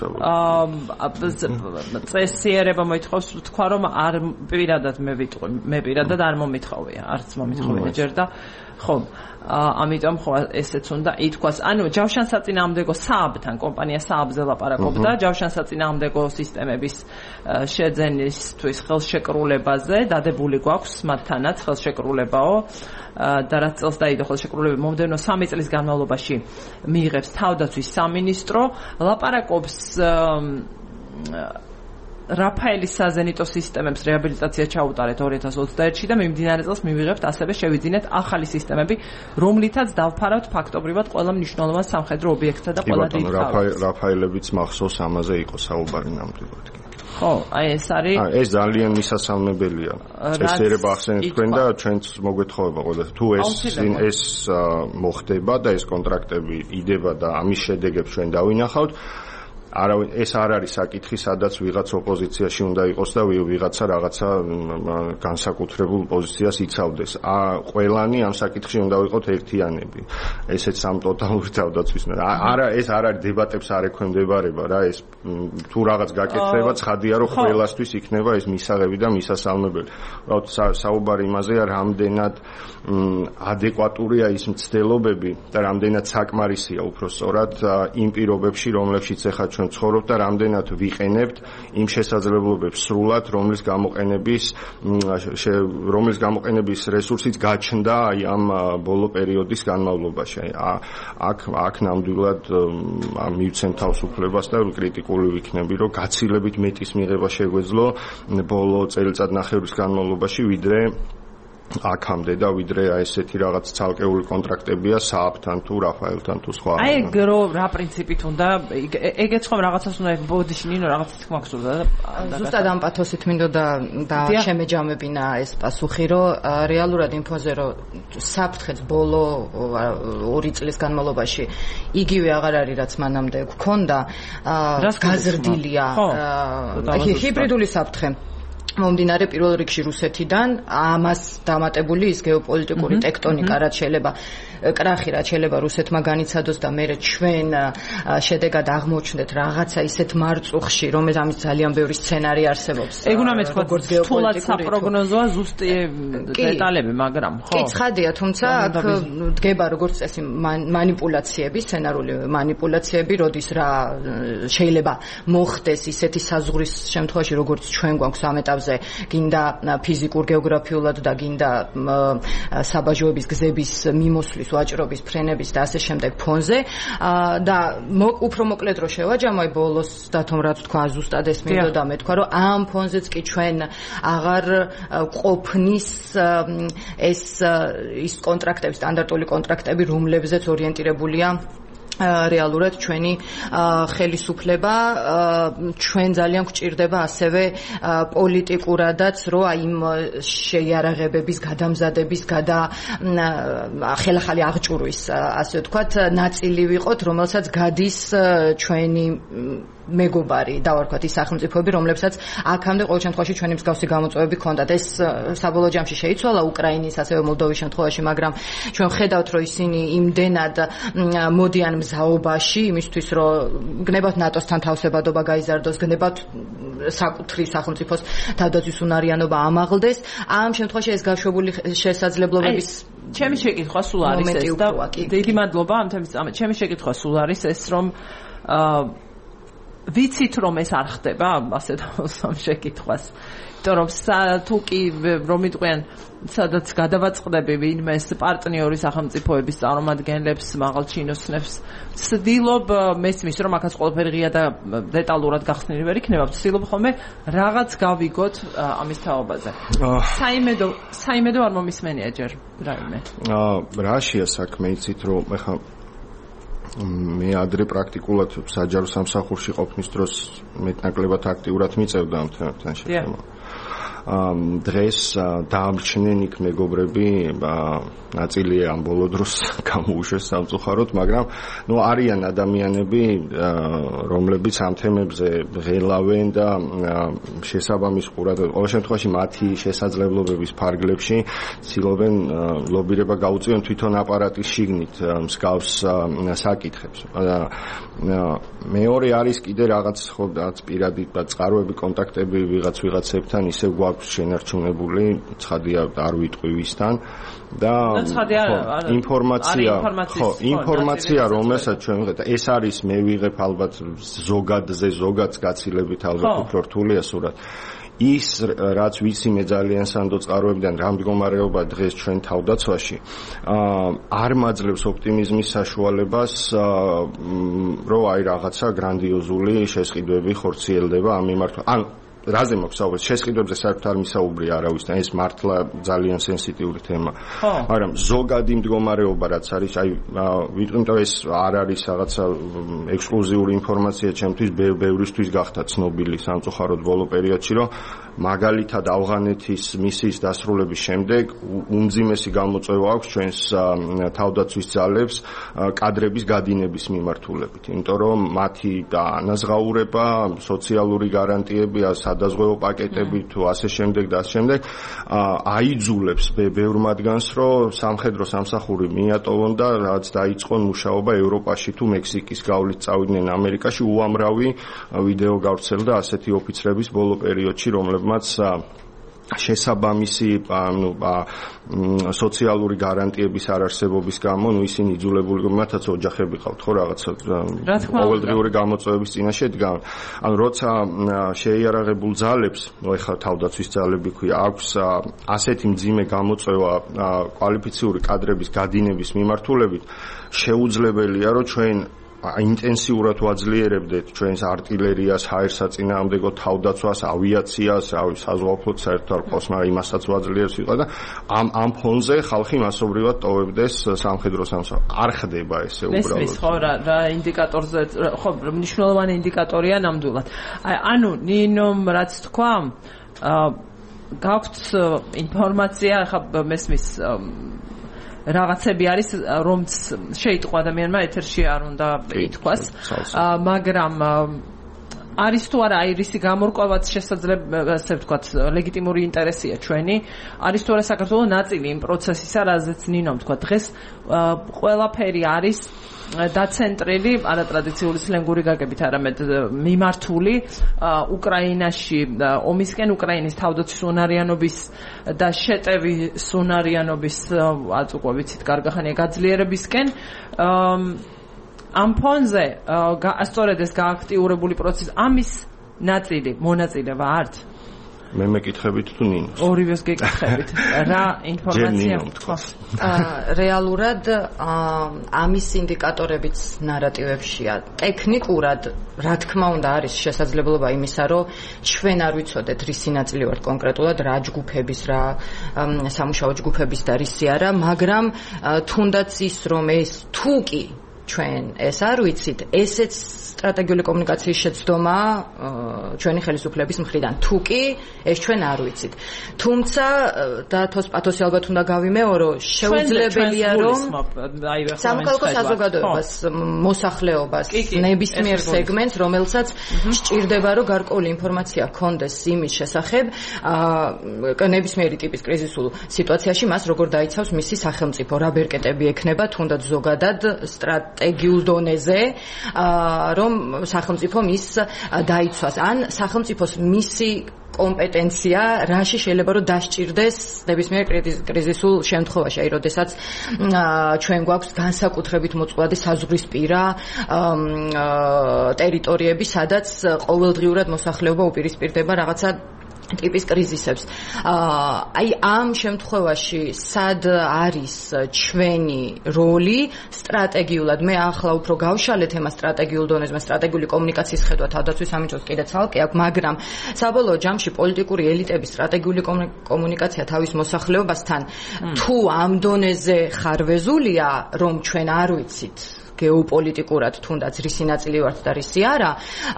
A: წესიერება მოითხოვს თქვა რომ არ პირადად მე პირადად არ მომითხოვია, არც მომითხოვია ჯერ და ხო ამიტომ ხო ესეც უნდა ითქვას. ანუ ჯავშანსაწინააღმდეგო სააბთან, კომპანია სააბზე ლაპარაკობდა ჯავშანსაწინააღმდეგო სისტემების შეძენისთვის ხელშეკრულებაზე, დადებული გვაქვს მათთანაც ხელშეკრულებაო და რაც წელს დაიდო ხელშეკრულება მომდევნო 3 წლის განმავლობაში მიიღებს თავდაცვის სამინისტრო, ლაპარაკობს რაფაელის საზენიტო სისტემებს რეაბილიტაცია ჩაუტარეთ 2021-ში და მიმდინარე წელს მივიღებთ ასევე შევიძინეთ ახალი სისტემები, რომლითაც დავფარავთ ფაქტობრივად ყველა მნიშვნელოვან სამხედრო ობიექტსა და ყველა დიდ ქალაქს.
C: რაფაელებიც მახსოვს, ამაზე იყო საუბარი ნამდვილად.
A: ხო, აი ეს არის.
C: ეს ძალიან მისასალმებელია. წესიერება ახსენეთ თქვენ და ჩვენც მოგვეთხოვება ყველა. თუ ეს მოხდება და ეს კონტრაქტები იდება და ამის შედეგებს ჩვენ დავინახავთ, ეს არ არის საკითხი, სადაც ვიღაც ოპოზიციაში უნდა იყოს და ვიღაცა რაღაცა განსაკუთრებულ პოზიციას იცავდეს. ყველანი ამ საკითხში უნდა ვიყოთ ერთიანები. ესეც სამ ტოტალური თავდაცვის. ეს არ არის დებატებს არ ექვემდებარება რა, ეს თუ რაღაც გაკეთდება, ცხადია რომ ყველასთვის იქნება ეს მისაღები და მისასალმებელი. საუბარი იმაზეა, რამდენად ადეკვატურია ის მცდელობები და რამდენად საკმარისია უბრალოდ იმ პირობებში, რომლებშიც ეხლა ჩვენ ცხოვრობთ და რამდენად ვიყენებთ იმ შესაძლებლობებს სრულად, რომლის გამოყენების რესურსიც გაჩნდა აი ამ ბოლო პერიოდის განმავლობაში. აქ ნამდვილად მივცემ თავისუფლებას და კრიტიკული ვიქნები, რომ გაცილებით მეტის მიღება შეგვეძლო ბოლო წელიწადნახევრის განმავლობაში, ვიდრე აქამდე და ვიდრე ესეთი რაღაც ცალკეული კონტრაქტებია სააბთან თუ რაფაელთან თუ სხვა.
A: აი რა პრინციპით უნდა ეგეც ხომ რაღაცას უნდა ბოდიში ნინო რაღაცას მაქსურდა და
B: ზუსტად ამ პათოსით მინდოდა და შემეჯამებინა ეს პასუხი, რომ რეალურად ინფოზე რომ საფრთხეც ბოლო 2 წლის განმავლობაში იგივე აღარ არის რაც მანამდე გქონდა, გაზრდილია ჰიბრიდული საფრთხე. მომდინარე პირველ რიგში რუსეთიდან, ამას დამატებული ის გეოპოლიტიკური ტექტონიკა, რაც შეიძლება კრახი რაც შეიძლება რუსეთმა განიცადოს და მე ჩვენ შედეგად აღმოჩნდეთ რაღაცა ისეთ მარწუხში, რომელიც ამის ძალიან ბევრი სცენარი არსებობს.
A: ეგ უნდა მეთქვა, თულად საპროგნოზოა ზუსტი დეტალები, მაგრამ ხო.
B: კი, ცხადია, თუმცა აქ დგება როგორც წესი მანიპულაციები, სცენარული მანიპულაციები, როდის რა შეიძლება მოხდეს ისეთი საზღვრის შემთხვევაში, როგორც ჩვენ გვაქვს ამ ეტაპზე, გინდა ფიზიკურ, გეოგრაფიულად და გინდა საბაჟოების გზების მიმოსვლის ვაჭრობის ფრენების და ასე შემდეგ ფონზე და უფრო მოკლედ რო შევაჯამო აი ბოლოს დათომ რაც თქვა ზუსტად ეს მინდოდა მეთქვა რომ ამ ფონზეც კი ჩვენ აღარ ყოფნის ის კონტრაქტები, სტანდარტული კონტრაქტები, რომლებზეც ორიენტირებულია რეალურად ჩვენი ხელისუფლება ჩვენ ძალიან გვჭირდება ასევე პოლიტიკურადაც რომ აი იმ შეიარაღებების გადამზადების ხელახალი აღჭურვის ასე ვთქვათ ნაწილი ვიყოთ რომელსაც გადის ჩვენი მეგობარი დავარქვათ ის სახელმწიფოები რომლებსაც აქამდე ყოველ შემთხვევაში ჩვენი მსგავსი გამოწვევები ჰქონდათ ეს საბოლოო ჯამში შეიცვალა უკრაინის ასევე მოლდოვის შემთხვევაში მაგრამ ჩვენ ვხედავთ რომ ისინი იმდენად მოდიან მზაობაში იმისთვის რომ გნებავთ ნატოსთან თავსებადობა გაიზარდოს გნებავთ საკუთრი სახელმწიფოს თავდაცვის უნარიანობა ამაღლდეს ამ შემთხვევაში ეს გაშვებული შესაძლებლობების
A: ჩემი შეკითხვა სულ არის ეს და დიდი მადლობა ამ თემის ჩემი შეკითხვა სულ არის ეს რომ ვიცით რომ ეს არ ხდება ასე დავსვამ შეკითხვას იმიტომ რომ თუ კი რომ იყვიან სადაც გადავაწყდები ვინმე პარტნიორი სახელმწიფოების წარმომადგენლებს მაღალ ჩინოსნებს ვცდილობ მესმის რომ აქაც ყველაფერი ღია და დეტალურად გახსნილი ვერ იქნება ვცდილობ ხოლმე რაღაც გავიგოთ ამის თაობაზე საიმედო არ მომისმენია ჯერ რაიმე
C: რაშია საქმე იცით რომ ეხა მე ადრე პრაქტიკულად საჯარო სამსახურში ყოფნის დროს მეტნაკლებად აქტიურად მიწევდა ამ თემებთან შეხება. დღეს დაამჩნენ იქ მეგობრები, ნაწილი ამ ბოლო დროს გამოუშვეს სამწუხაროდ, მაგრამ არიან ადამიანები, რომლებიც ამ თემებზე ღელავენ და შესაბამის ყურადღება, ყოველ შემთხვევაში მათი შესაძლებლობების ფარგლებში ცდილობენ ლობირება გაუწიონ თვითონ აპარატის შიგნით მსგავს საკითხებს. მეორე არის კიდე რაღაც პირადი წყაროები, კონტაქტები ვიღაცებთან ისე გვაქვს შენარჩუნებული, ცხადია არ ვიტყვი ვისთან და ინფორმაცია რომელსაც ჩვენ ვიღებთ ეს არის მე ვიღებ ალბათ ზოგადს გაცილებით ალბათ უფრო რთულია სურათ ის რაც ვიცი მე ძალიან სანდო წყაროებიდან რა მდგომარეობა დღეს ჩვენ თავდაცვაში არ მაძლევს ოპტიმიზმის საშუალებას რომ აი რაღაცა გრანდიოზული შესყიდვები ხორციელდება ამ მიმართულებით ან რაზე მაქვს საუბარი შესყიდვებზე საერთოდ არ მისაუბრია არავისთან ეს მართლა ძალიან სენსიტიური თემა მაგრამ ზოგადი მდგომარეობა რაც არის აი ვიტყვი რომ ეს არ არის რაღაცა ექსკლუზიური ინფორმაცია ჩემთვის ბევრისთვის გახდა ცნობილი სამწუხაროდ ბოლო პერიოდში რომ მაგალითად ავღანეთის მისიის დასრულების შემდეგ უმძიმესი გამოწვევა აქვს ჩვენს თავდაცვის ძალებს კადრების გადინების მიმართულებით იმიტომ რომ მათი ანაზღაურება სოციალური გარანტიები სადაზღვევო პაკეტები თუ ასე შემდეგ და ასე შემდეგ აიძულებს ბევრ მათგანს რომ სამხედრო სამსახური მიატოვონ და რაც დაიწყონ მუშაობა ევროპაში თუ მექსიკის გავლით წავიდნენ ამერიკაში უამრავი ვიდეო გავრცელდა ასეთი ოფიცრების ბოლო პერიოდში რომლებმაც შესაბამისი სოციალური გარანტიების არარსებობის გამო ისინი იძულებული მათაც ოჯახები ყავთ ხო რაღაცა ყოველდღიური გამოწვევების წინაშე დგან ანუ როცა შეიარაღებულ ძალებს ეხლა თავდაცვის ძალები ქვია აქვს ასეთი მძიმე გამოწვევა კვალიფიციური კადრების გადინების მიმართულებით შეუძლებელია რომ ჩვენ ინტენსიურად ვაძლიერებდეთ ჩვენს არტილერიას, ჰაერსაწინააღმდეგო თავდაცვას, ავიაციას, საზღვაო ფლოტს საერთოდ არ ყავს, მაგრამ იმასაც ვაძლიერებს ვიყო და ამ ფონზე ხალხი მასობრივად ტოვებდეს სამხედრო სამსახურს. არ ხდება ესე უბრალოდ.
A: მესმის ხო რა ინდიკატორზე ხო მნიშვნელოვანი ინდიკატორია ნამდვილად. ანუ ნინომ რაც თქვა, გაქვთ ინფორმაცია, ხა მესმის რაღაცები არის რომც შეიტყვა ადამიანმა ეთერში არ უნდა ითქვას მაგრამ არის თუ არა აირისი გამორკვევაც შესაძლებელი ასე ვთქვათ ლეგიტიმური ინტერესია ჩვენი არის თუ არა საქართველოს ნაწილი იმ პროცესისა რაზეც ნინომ თქვა დღეს ყველაფერი არის დაცენტრილი არატრადიციული სლენგური გაგებით არამედ მიმართული უკრაინაში ომისკენ უკრაინის თავდაცვის უნარიანობის და შეტევის უნარიანობის აწუყვა ვიცით კარგახანია გაძლიერებისკენ ამ ფონზე სწორედ ეს გააქტიურებული პროცესი ამის ნაწილი მონაწილეობა ართ
C: მე მეკითხებით თუ ნინოს
A: ორივეს გეკითხებით რა ინფორმაცია
B: რეალურად ამის ინდიკატორებიც ნარატივებშია ტექნიკურად რა თქმა უნდა არის შესაძლებლობა იმისა რომ ჩვენ არ ვიცოდეთ რისი ნაწილი ვართ კონკრეტულად რა ჯგუფების რა სამუშაო ჯგუფების და რისი არა მაგრამ თუნდაც ის რომ ეს თუ კი ჩვენ ეს არ ვიცით, ესეც სტრატეგიული კომუნიკაციის შეცდომა ჩვენი ხელისუფლების მხრიდან. თუ კი ეს ჩვენ არ ვიცით. თუმცა და თოსპათოსი ალბათ უნდა გავიმეორო, შეუძლებელია რომ სამოქალაქო საზოგადოებას, მოსახლეობას, ნებისმიერ სეგმენტს, რომელსაც სჭირდება რომ გარკვეული ინფორმაცია ჰქონდეს იმის შესახებ, ნებისმიერი ტიპის კრიზისულ სიტუაციაში მას როგორ დაიცავს მისი სახელმწიფო, რა ბერკეტები ექნება თუნდაც ზოგადად სტრატეგიულ დონეზე, რომ სახელმწიფო მის დაიცვას. ან სახელმწიფოს მისი კომპეტენცია რაში შეიძლება რომ დასჭირდეს ნებისმიერ კრიზისულ შემთხვევაში, აი როდესაც ჩვენ გვაქვს განსაკუთრებით მოწყვლადი საზღვრისპირა ტერიტორიები, სადაც ყოველდღიურად მოსახლეობა უპირისპირდება რაღაცა ტიპის კრიზისებს. აი ამ შემთხვევაში სად არის ჩვენი როლი სტრატეგიულად? მე ახლა უფრო გავშალეთ ემას სტრატეგიულ დონეზე, სტრატეგიული კომუნიკაციის ხედვა თავდაცვის სამინისტროს კიდე ცალკე აქვს, მაგრამ საბოლოო ჯამში პოლიტიკური ელიტების სტრატეგიული კომუნიკაცია თავის მოსახლეობასთან თუ ამ დონეზე ხარვეზულია, რომ ჩვენ არ ვიცით გეოპოლიტიკურად თუნდაც რისი ნაწილი ვართ და რისი არა,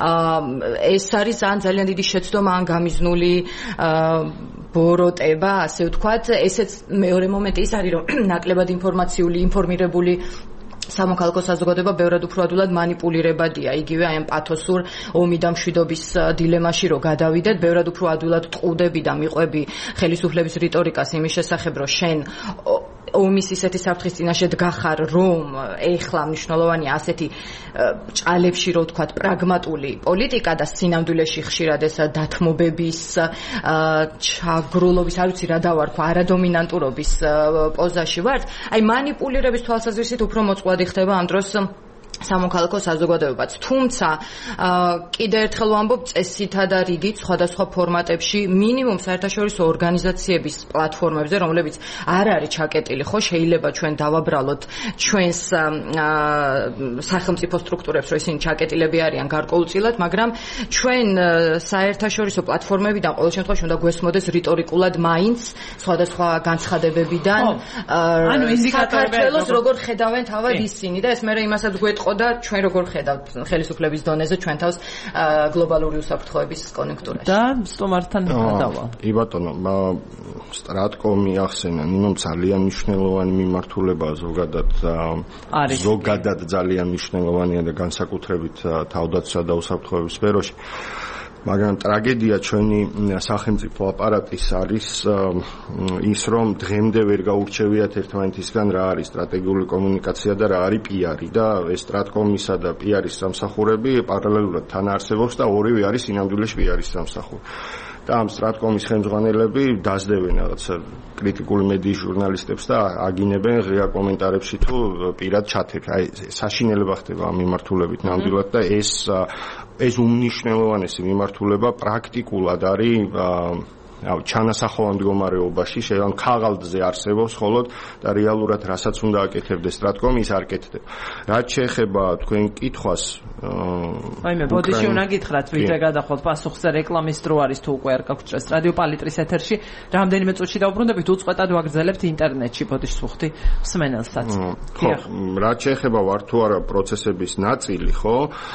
B: ეს არის ძალიან დიდი შეცდომა ან გამიზნული ბოროტება, ასე ვთქვათ. ესეც მეორე მომენტი ის არის, რომ ნაკლებად ინფორმირებული სამოქალაქო საზოგადოება ბევრად უფრო ადვილად манипуლირებადია, იგივე აი ამ პათოსურ ომი და მშვიდობის დილემაში რო გადავიდეთ, ბევრად უფრო ადვილად ტყუდები და მიყვები ხელისუფლების რიტორიკას იმის შესახებ, რომ შენ ომის ისეთი საფრთხის წინაშე დგახარ, რომ ეხლა მნიშვნელოვანია ასეთი ჭალებში რო ვთქვათ პრაგმატული პოლიტიკა და სინამდვილეში ხშირად ეს დათმობების ჩაგრულობის, არ ვიცი რა დავარქვა, არადომინანტურობის პოზაში ვართ. აი манипуლირების თვალსაზრისით უფრო მოწყვლადი ხდება ამ დროს სამოქალაქო საზოგადოებაც. თუმცა კიდე ერთხელ ვამბობ, წესითა და რიგით სხვადასხვა ფორმატებში, მინიმუმ საერთაშორისო ორგანიზაციების პლატფორმებზე, რომლებიც არ არის ჩაკეტილი, ხო, შეიძლება ჩვენ დავაბრალოთ ჩვენს სახელმწიფო სტრუქტურებს, რომ ისინი ჩაკეტილები არიან გარკვეულწილად, მაგრამ ჩვენ საერთაშორისო პლატფორმებიდან ყოველ შემთხვევაში უნდა გვესმოდეს რიტორიკულად მაინც სხვადასხვა განცხადებებიდან, ანუ საქართველოს როგორ ხედავენ თავად ისინი და ეს მე იმასაც გვეტყვა და ჩვენ როგორ ხედავთ ხელისუფლების დონეზე ჩვენ თავს გლობალური უსაფრთხოების კონექტურაში. და
A: სტომართან გადავალ.
C: კი ბატონო, სტრატკომი ახსენა, ნინო ძალიან მნიშვნელოვანი მიმართულებაა ზოგადად ძალიან მნიშვნელოვანია და განსაკუთრებით თავდაცვა და უსაფრთხოების სფეროში. მაგრამ ტრაგედია ჩვენი სახელმწიფო აპარატის არის ის, რომ დღემდე ვერ გაურჩევიათ ერთმანეთისგან რა არის სტრატეგიული კომუნიკაცია და რა არის პიარი და ეს სტრატკომისა და პიარის სამსახურები პარალელურად თან არსებობს და ორივე არის სინამდვილეში პიარის სამსახური. და ამ სტრატკომის ხელმძღვანელები დაძდევენ რაღაც კრიტიკული მედიის ჟურნალისტებს და აგინებენ ღია კომენტარებში თუ პირად ჩათებ. აი საშინელება ხდება ამ მიმართულებით ნამდვილად და ეს უმნიშვნელოვანესი მიმართულება პრაქტიკულად არის ჩანასახოვან მდგომარეობაში, შეიძლება ქაღალდზე არსებობს მხოლოდ და რეალურად რასაც უნდა აკეთებდეს სტრატკომი ის არ კეთდება. რაც შეეხება თქვენ კითხვას,
A: აი მე ბოდიში უნდა გითხრათ, ვიდრე გადახვალთ პასუხზე რეკლამის დრო არის თუ უკვე არ გაგვჭრეს რადიო პალიტრის ეთერში, რამდენიმე წუთში დავბრუნდებით, უწყვეტად ვაგრძელებთ ინტერნეტში ბოდიშს ვუხდი მსმენელსაც.
C: ხო, რაც შეეხება ვარ თუ არა პროცესების ნაწილი, ხო?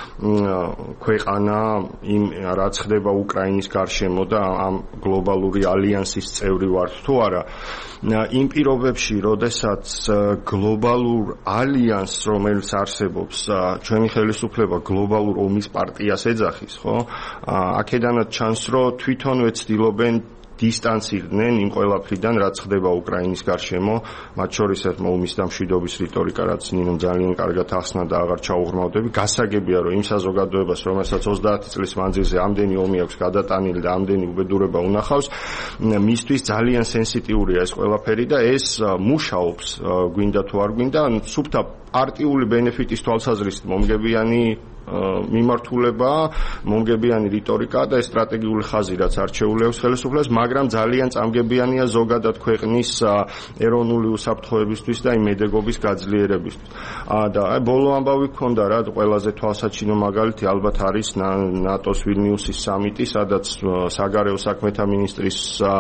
C: ქვეყანა იმ რაც ხდება უკრაინის გარშემო და ამ გლობალური ალიანსის წევრი ვართ თუ არა, იმ პირობებში, როდესაც გლობალურ ალიანსს, რომელიც არსებობს, ჩვენი ხელისუფლება გლობალურ ომის პარტიას ეძახის, ხო? აქედანაც ჩანს, რომ თვითონვე ცდილობენ დისტანცირდნენ იმ ყველაფრიდან, რაც ხდება უკრაინის გარშემო, მათ შორის ომის და მშვიდობის რიტორიკა, რაც ნინომ ძალიან კარგად ახსნა და აღარ ჩაუღრმავდები. გასაგებია, რომ იმ საზოგადოებას, რომელსაც 30 წლის მანძილზე ამდენი ომი აქვს გადატანილი და ამდენი უბედურება უნახავს, მისთვის ძალიან სენსიტიურია ეს ყველაფერი და ეს მუშაობს, გვინდა თუ არ გვინდა, სუფთა პარტიული ბენეფიტის თვალსაზრისით მომგებიანი მიმართულება, მომგებიანი რიტორიკა და სტრატეგიული ხაზი, რაც არჩეული აქვს ხელისუფლებას, მაგრამ ძალიან წამგებიანია ზოგადად ქვეყნის ეროვნული უსაფრთხოებისთვის და იმედეგობის გაძლიერებისთვის. და ბოლო ამბავი გქონდა რა, ყველაზე თვალსაჩინო მაგალითი ალბათ არის ნატოს ვილნიუსის სამიტი, სადაც საგარეო საქმეთა მინისტრის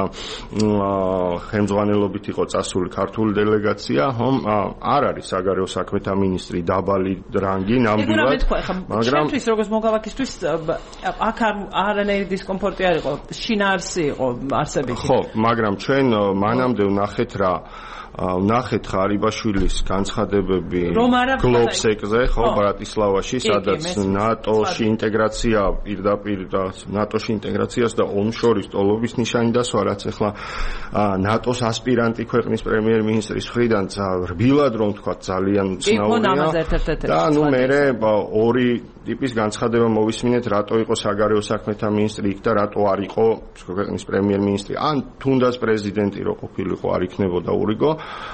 C: ხელმძღვანელობით იყო წასული ქართული დელეგაცია, არ არის საგარეო საქმეთა მინისტრი დაბალი რანგი ნამდვილად,
A: მაგრამ ჩვენთვის როგორც მოგავაკისთვის აქ არანაირი დისკომფორტი არ იყო, შინაარსი იყო არსებითი.
C: ხო, მაგრამ ჩვენ მანამდე ვნახეთ რა ვნახეთ ღარიბაშვილის განცხადებები გლობსეკზე, ხო, ბრატისლავაში, სადაც ნატოში ინტეგრაცია პირდაპირ ნატოში ინტეგრაციას და ომშორის ტოლობის ნიშანი დასვა, რაც ახლა ნატოს ასპირანტი ქვეყნის პრემიერ-მინისტრის მხრიდან რბილად რომ თქვა ძალიან ცნაურია. და ნუ მერე ორი ტიპის განცხადება მოვისმინეთ, რატო იყო საგარეო საქმეთა მინისტრი იქ და რატო არ იყო ქვეყნის პრემიერ-მინისტრი. ან თუნდაც პრეზიდენტი რო ყოფილიყო, არ იქნებოდა ურიგო.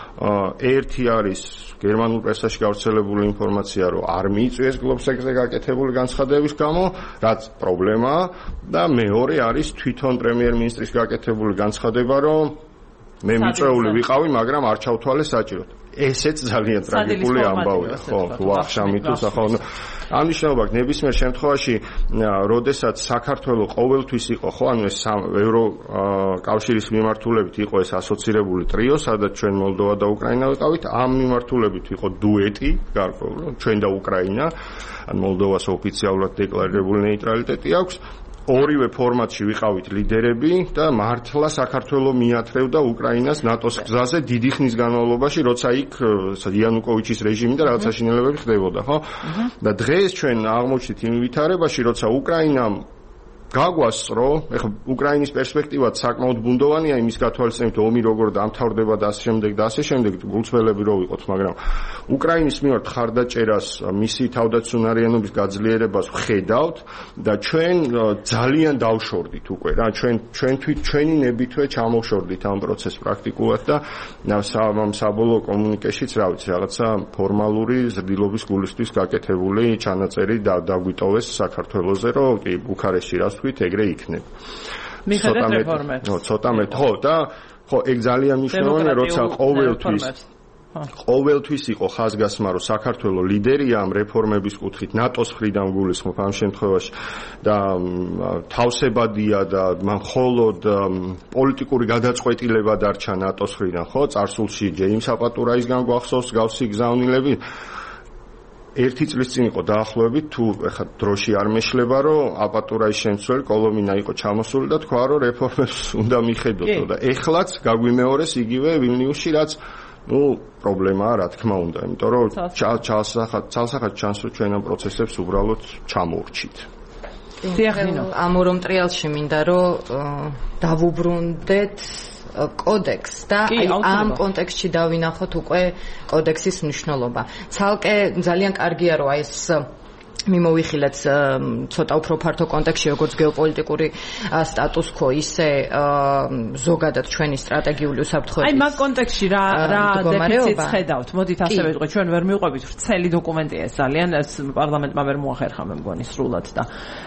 C: ერთი არის გერმანულ პრესაში გავრცელებული ინფორმაცია, რომ არ მიიწვიეს გლობსეკზე გაკეთებული განცხადებების გამო, რაც პრობლემაა და მეორე არის თვითონ პრემიერ-მინისტრის გაკეთებული განცხადება, რომ მე მიწვეული ვიყავი, მაგრამ არ ჩავთვალე საჭიროდ. ესეც ძალიან ტრაგიკული ამბავია, ხო, ვახშამი თუ ხო. ამნიშნულობა ნებისმიერ შემთხვევაში, როდესაც საქართველო ყოველთვის იყო, ხო, ანუ ეს ევროკავშირის მიმართულებით იყო ეს ასოცირებული ტრიო, სადაც ჩვენ მოლდოვა და უკრაინა ვიყავით, ამ მიმართულებით იყო დუეტი, გარკვეულ, ჩვენ და უკრაინა, ან მოლდოვას ოფიციალურად დეკლარირებული ნეიტრალიტეტი აქვს. ორივე ფორმატში ვიყავით ლიდერები და მართლა საქართველო მიათრევდა უკრაინას ნატოს გზაზე დიდი ხნის განმავლობაში, როცა იქ იანუკოვიჩის რეჟიმი და რაღაცა შინელებები ხდებოდა, ხო? და დღეს ჩვენ აღმოჩნდით იმ ვითარებაში, როცა უკრაინამ გაგვასწრო, ეხლა უკრაინის პერსპექტივაც საკმაოდ ბუნდოვანია იმის გათვალისწინებით, ომი როგორ დამთავრდება და ასე შემდეგ, გულწრფელები რო ვიყოთ, მაგრამ უკრაინის მიმართ ხარდაჭერას, მისი თავდაცუნარიანობის გაძლიერებას ვხედავთ და ჩვენ ძალიან დავშორდით უკვე რა, ჩვენი ნებითვე ჩამოვშორდით ამ პროცესს პრაქტიკულად და ამ საბოლოო კომუნიკეშიც, რა ვიცი, რაღაცა ფორმალური ზრდილობის გულისთვის გაკეთებული ჩანაწერი დაგვიტოვეს საქართველოზე, რომ კი ბუქარესტში რას ეგრე იქნება.
A: მიხედავთ რეფორმებს.
C: ცოტა მეტ, ხო, და ხო, ეგ ძალიან მნიშვნელოვანია, როცა ყოველთვის იყო ხაზგასმა, რომ საქართველო ლიდერია ამ რეფორმების კუთხით, ნატოს მხრიდან გულისხმობ ამ შემთხვევაში და თავსებადია და მხოლოდ პოლიტიკური გადაწყვეტილება დარჩა ნატოს მხრიდან, ხო, წარსულში ჯეიმს აპატურაისგან გვახსოვს გავსი გზავნილები. ერთი წლის წინ იყო დაახლოებით, თუ ეხლა დროში არ მეშლება, რომ აპატურაის შემცველი კოლომინა იყო ჩამოსული და თქვა, რომ რეფორმებს უნდა მიხედოთ და ეხლაც გაგვიმეორეს იგივე ვილნიუსში, რაც პრობლემაა, რა თქმა უნდა, იმიტომ რომ ცალსახად ჩანს, რომ ჩვენ ამ პროცესებს უბრალოდ ჩამოვრჩით.
B: ამ ორ მტრიალში მინდა რომ დავუბრუნდეთ კოდექსს და ამ კონტექსტში დავინახოთ უკვე კოდექსის მნიშვნელობა. ცალკე ძალიან კარგია, რომ ეს მიმოვიხილეთ ცოტა უფრო ფართო კონტექსტში, როგორც გეოპოლიტიკური სტატუს კო, ისე ზოგადად ჩვენი სტრატეგიული უსაფრთხოების.
A: აი, მაგ კონტექსტში რა დეფიციტს ხედავთ? მოდით ასევე ვიტყვი, ჩვენ ვერ მივყვებით, ვრცელი დოკუმენტია ეს ძალიან, ეს პარლამენტმა ვერ მოახერხა მე მგონი სრულად და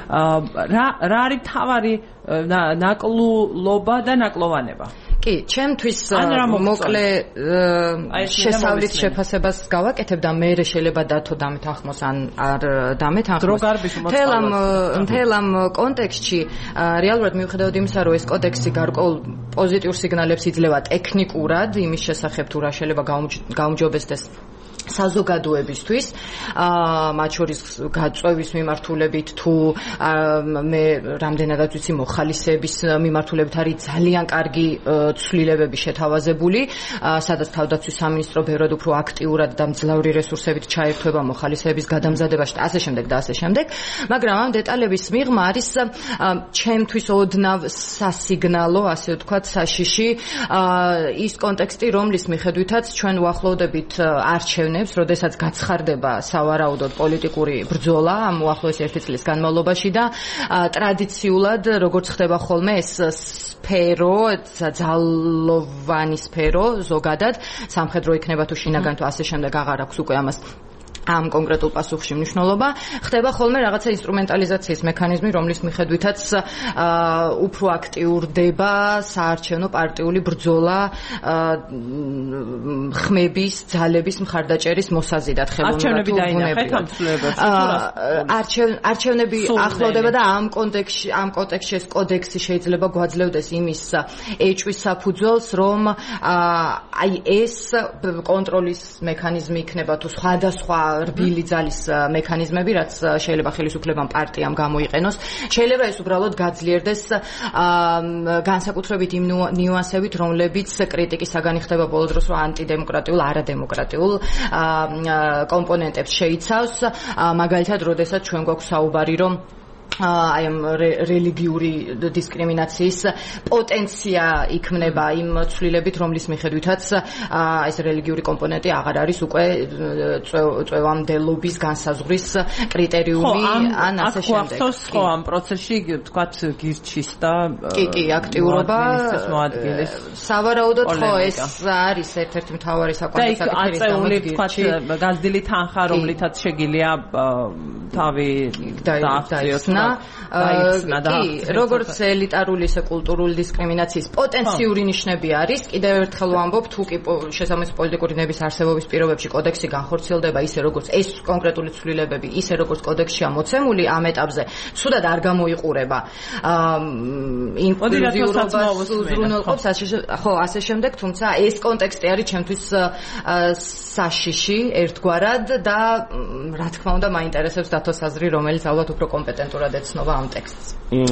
A: რა არის თავარი ნაკლულობა და ნაკლოვანება?
B: კი, ჩემთვის მოკლე შესავლით შეფასებას გავაკეთებ და მე შეიძლება დათო დამეთანხმოს ან არ დამეთანხმოს. მთელ ამ კონტექსტში რეალურად მივხვდებით იმისა, რომ ეს კოდექსი გარკვეულ პოზიტიურ სიგნალებს იძლევა ტექნიკურად იმის შესახებ, თუ რა შეიძლება გაუმჯობესდეს საზოგადოებისთვის, მათ შორის გაწვევის მიმართულებით, თუ მე რამდენადაც ვიცი მოხალისეების მიმართულებით არის ძალიან კარგი ცვლილებები შეთავაზებული, სადაც თავდაცვის სამინისტრო ბევრად უფრო აქტიურად და მძლავრი რესურსებით ჩაერთვება მოხალისეების გადამზადებაში და ასე შემდეგ და ასე შემდეგ, მაგრამ ამ დეტალების მიღმა არის ჩემთვის ოდნავ სასიგნალო, ასე ვთქვათ, საშიში ის კონტექსტი, რომლის მიხედვითაც ჩვენ უახლოვდებით არჩევნებს, როდესაც გაცხარდება სავარაუდოდ პოლიტიკური ბრძოლა ამ უახლოეს 1 წლის განმავლობაში და ტრადიციულად, როგორც ხდება ხოლმე, ეს სფერო, ძალოვანი სფერო ზოგადად, სამხედრო იქნება თუ შინაგან თუ ასე შემდეგ, აღარ აქვს უკვე ამას ამ კონკრეტულ პასუხში მნიშვნელობა ხდება ხოლმე რაღაცა ინსტრუმენტალიზაციის მექანიზმი, რომლის მიხედვითაც უფრო აქტიურდება საარჩევნო პარტიული ბრძოლა ხმების, ძალების მხარდაჭერის მოსაზიდად ხელოვნურად თუ ბუნებრივად. არჩევნები ახლოვდება და ამ კონტექსტში ეს კოდექსი შეიძლება გვაძლევდეს იმის ეჭვის საფუძველს, რომ აი ეს კონტროლის მექანიზმი იქნება თუ სხვადასხვა რბილი ძალის მექანიზმები, რაც შეიძლება ხელისუფლებამ პარტიამ გამოიყენოს, შეიძლება ეს უბრალოდ გაძლიერდეს განსაკუთრებით იმ ნიუანსებით, რომლებიც კრიტიკის საგანი ხდება ბოლო დროს, რომ ანტიდემოკრატიულ, არადემოკრატიულ კომპონენტებს შეიცავს. მაგალითად, როდესაც ჩვენ გვაქვს საუბარი, რომ აი ამ რელიგიური დისკრიმინაციის პოტენცია იქმნება იმ ცვლილებით, რომლის მიხედვითაც ეს რელიგიური კომპონენტი აღარ არის უკვე წვევამდელობის განსაზღვრის კრიტერიუმი ან ასე შემდეგ.
A: ხო, ამ პროცესში თქვათ გირჩის და
B: კი, აქტიურობა სავარაუდოდ ხო ეს არის ერთ-ერთი მთავარი საკვანძო საკითხი.
A: და აწეული თქვათ გაზრდილი თანხა, რომლითაც შეგიძლია თავი დაახციოს.
B: როგორც ელიტარული ისე კულტურული დისკრიმინაციის პოტენციური ნიშნები არის. კიდევ ერთხელ ვამბობ, თუ კი შესაბამისი პოლიტიკური ნების არსებობის პირობებში კოდექსი განხორციელდება ისე როგორც ეს კონკრეტული ცვლილებები, ისე როგორც კოდექსშია მოცემული ამ ეტაპზე, ცუდად არ გამოიყურება ინკლუზიურობას, უზრუნველყოფს, ხო, ასე შემდეგ, თუმცა ეს კონტექსტი არის ჩემთვის საშიში ერთგვარად და რა თქმა უნდა მაინტერესებს დათოს აზრი, რომელიც ალბათ უფრო კომპეტენტურად ეცნობა ამ ტექსტს.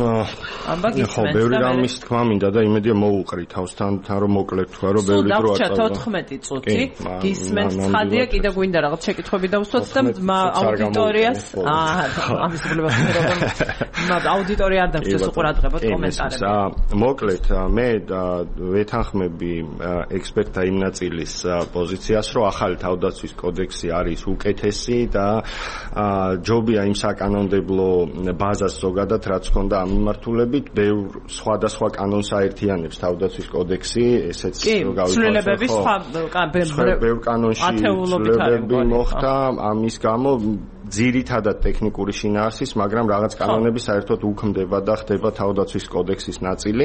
C: ხო, ბევრი რამის თქვა მინდა და იმედია მოუყრი თავსთან, რომ მოკლედ თქვა, რომ ბევრი დრო აწავდა.
A: 14 წუთი გისმენთ ცხადია, კიდე გვინდა რაღაც შეკითხვები დავუსვათ და აუდიტორიას ამის უბრალოდ აუდიტორია არ დაგწეს უყურადღებოთ კომენტარები.
C: მოკლედ მე ვეთანხმები ექსპერტთა იმ ნაწილის პოზიციას, რომ ახალი თავდაცვის კოდექსი არის უკეთესი და ჯობია იმ საკანონმდებლო ბაზას ზოგადად რაც ჰქონდა ამ მიმართულებით, ბევრ სხვადასხვა კანონს აერთიანებს თავდაცვის კოდექსი, ესეც
A: ცვლილებები სხვა
C: ბევრ კანონში ცვლილებები მოხდა, ამის გამო ძირითადად ტექნიკური შინაარსის, მაგრამ რაღაც კანონები საერთოდ უქმდება და ხდება თავდაცვის კოდექსის ნაწილი.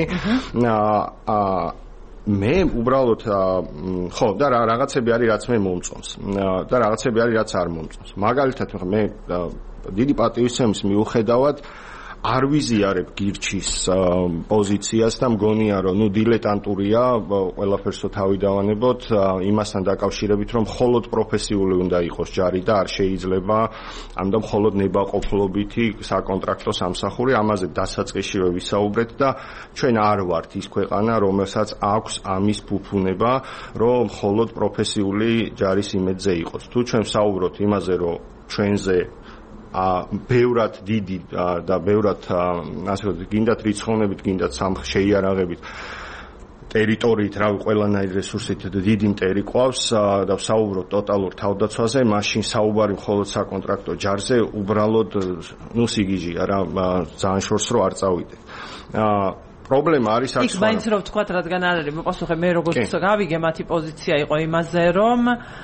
C: მე უბრალოდ ხო და რაღაცები არის რაც მე მომწონს და რაღაცები არის რაც არ მომწონს. მაგალითად მე დიდი პატივისცემის მიუხედავად არ ვიზიარებ გირჩის პოზიციას და მგონია რომ დილეტანტურია ყველაფერსო თავი დავანებოთ იმასთან დაკავშირებით რომ მხოლოდ პროფესიული უნდა იყოს ჯარი და არ შეიძლება ამიტომ მხოლოდ ნებაყოფლობითი საკონტრაქტო სამსახური ამაზე დასაწყისშივე ვისაუბრეთ და ჩვენ არ ვართ ის ქვეყანა რომელსაც აქვს ამის ფუფუნება რომ მხოლოდ პროფესიული ჯარის იმედზე იყოს თუ ჩვენ ვსაუბრობთ იმაზე რომ ჩვენზე ბევრად დიდი და ბევრად ასე ვთქვათ, გინდათ რიცხოვნებით, გინდათ შეიარაღებით ტერიტორიით, რავი, ყველანაირ რესურსით დიდი მტერი ყავს და ვსაუბრობთ ტოტალურ თავდაცვაზე, მაშინ საუბარი მხოლოდ საკონტრაქტო ჯარზე უბრალოდ სიგიჟია რა, ძალიან შორს რო არ წავიდეთ. პრობლემა არის აქ.
A: იქ მაინც რომ ვთქვათ, რადგან არ არის მოპასუხე მე როგორც გავიგე, მათი პოზიცია იყო იმაზე, რომ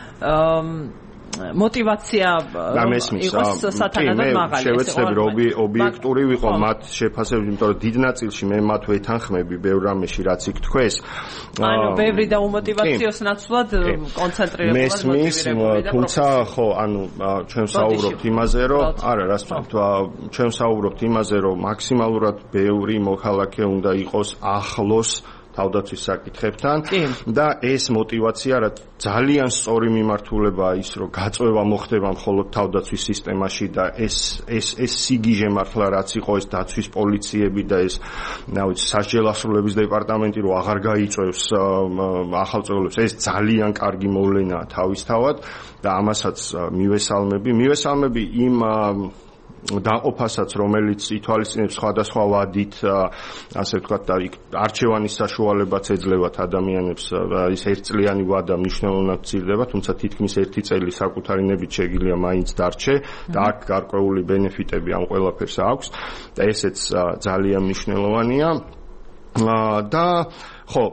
A: мотивация
C: იყოს სათანადოდ მაღალი. შევეცდები რომ ობიექტური ვიყო მათ შეფასებით, იმიტომ რომ დიდ ნაწილში მე მათ ვეთანხმები ბევრ რამეში რაც იქ თქვეს.
A: ანუ ბევრი და უმოტივაციოს ნაცვლად კონცენტრირებული
C: მესმის, თუმცა ხო, ანუ ჩვენ ვსაუბრობთ იმაზე, რომ არა, რას თქვა, ჩვენ ვსაუბრობთ იმაზე, რომ მაქსიმალურად ბევრი მოქალაქე უნდა იყოს ახლოს თავდაცვის საკითხებთან და ეს мотивация რა ძალიან სწორი მიმართულებაა ის რომ გაწევა მოხდება მხოლოდ თავდაცვის სისტემაში და ეს სიგიჟე მართლა რაც იყო ეს დაცვის პოლიციები და ეს სასჯელასრულების დეპარტამენტი რომ აღარ გაიწევს ახალწეულებს ეს ძალიან კარგი მოვლენაა თავისთავად და ამასაც მივესალმები იმ დაყოფასაც რომელიც ითვალისწინებს სხვადასხვა ვადით ასე ვთქვათ და არჩევანის საშუალებაც ეძლევათ ადამიანებს ის ერთწლიანი ვადა მნიშვნელოვნად მცირდება თუმცა თითქმის 1 წელი საკუთარი ნებით შეგიძლია მაინც დარჩე და აქ გარკვეული ბენეფიტები ამ ყველაფერს აქვს და ესეც ძალიან მნიშვნელოვანია და ხო,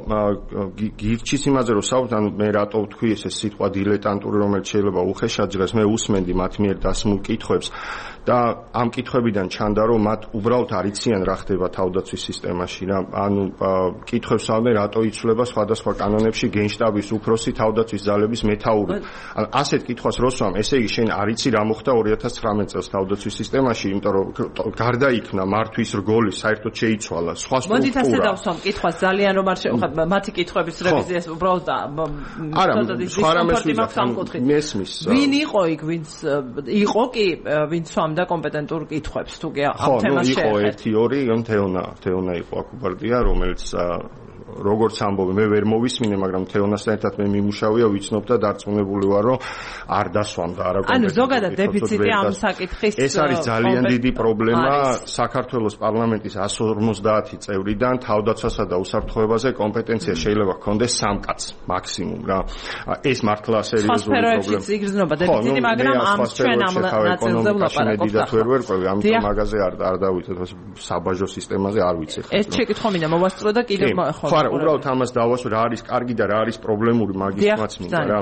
C: გირჩის იმაზე რომ საუბრობთ, ანუ მე რატო ვთქვი ეს სიტყვა დილეტანტური, რომელიც შეიძლება უხეშად ჟღერს, მე უსმენდი მათ მიერ დასმულ კითხვებს და ამ კითხვებიდან ჩანდა რომ მათ უბრალოდ არ იციან რა ხდება თავდაცვის სისტემაში რა. ანუ კითხვებს ავდნენ რატო იცვლება სხვადასხვა კანონებში გენშტაბის უფროსი თავდაცვის ძალების მეთაური. ანუ ასეთ კითხვას როსვამ, ესე იგი შენ არ იცი რა მოხდა 2019 წელს თავდაცვის სისტემაში, იმიტომ რომ გარდაიქმნა მართვის რგოლი, საერთოდ შეიცვალა სხვა სტრუქტურა.
A: მოდით ასე დავსვამ კითხვას ძალიან რომ არ შევხატ მათი კითხვების რევიზიას უბრალოდ
C: არა, სხვა რამეს მესმის.
A: ვინ იყო იქ, ვინც იყო კი, ვინც სვამდა კომპეტენტურ კითხვებს თუ კი ამ თემას
C: შეეხეთ. ხო, იყო 1-2, თეონა იყო აკუბარდია, რომელიც როგორც ამბობენ, მე ვერ მოვისმინე, მაგრამ თეონასთან ერთად მე მიმუშავია, ვიცნობ და დარწმუნებული ვარ, რომ არ დასვამდა არა კომპეტენტური.
A: ანუ ზოგადად დეფიციტი ამ საკითხის
C: ეს არის ძალიან დიდი პრობლემა საქართველოს პარლამენტის 150 წევრიდან თავდაცვასა და უსაფრთხოებაზე კომპეტენცია შეიძლება ჰქონდეს 3 კაცს მაქსიმუმ რა. ეს მართლა სერიოზული პრობლემაა.
A: იგრძნობა დეფიციტი, მაგრამ ამ ჩვენ ამ ნაწილზე ვლაპარაკობთ.
C: ამიტომ მაგაზე არ დავიცეთ, საბაჟო სისტემაზე არ ვიცი.
A: ეს შეკითხვა მინდა მოვასწრო და კიდევ ხო
C: არა, უბრალოდ ამას დავასვი, რა არის კარგი და რა არის პრობლემური მაგისმაც მინდა რა.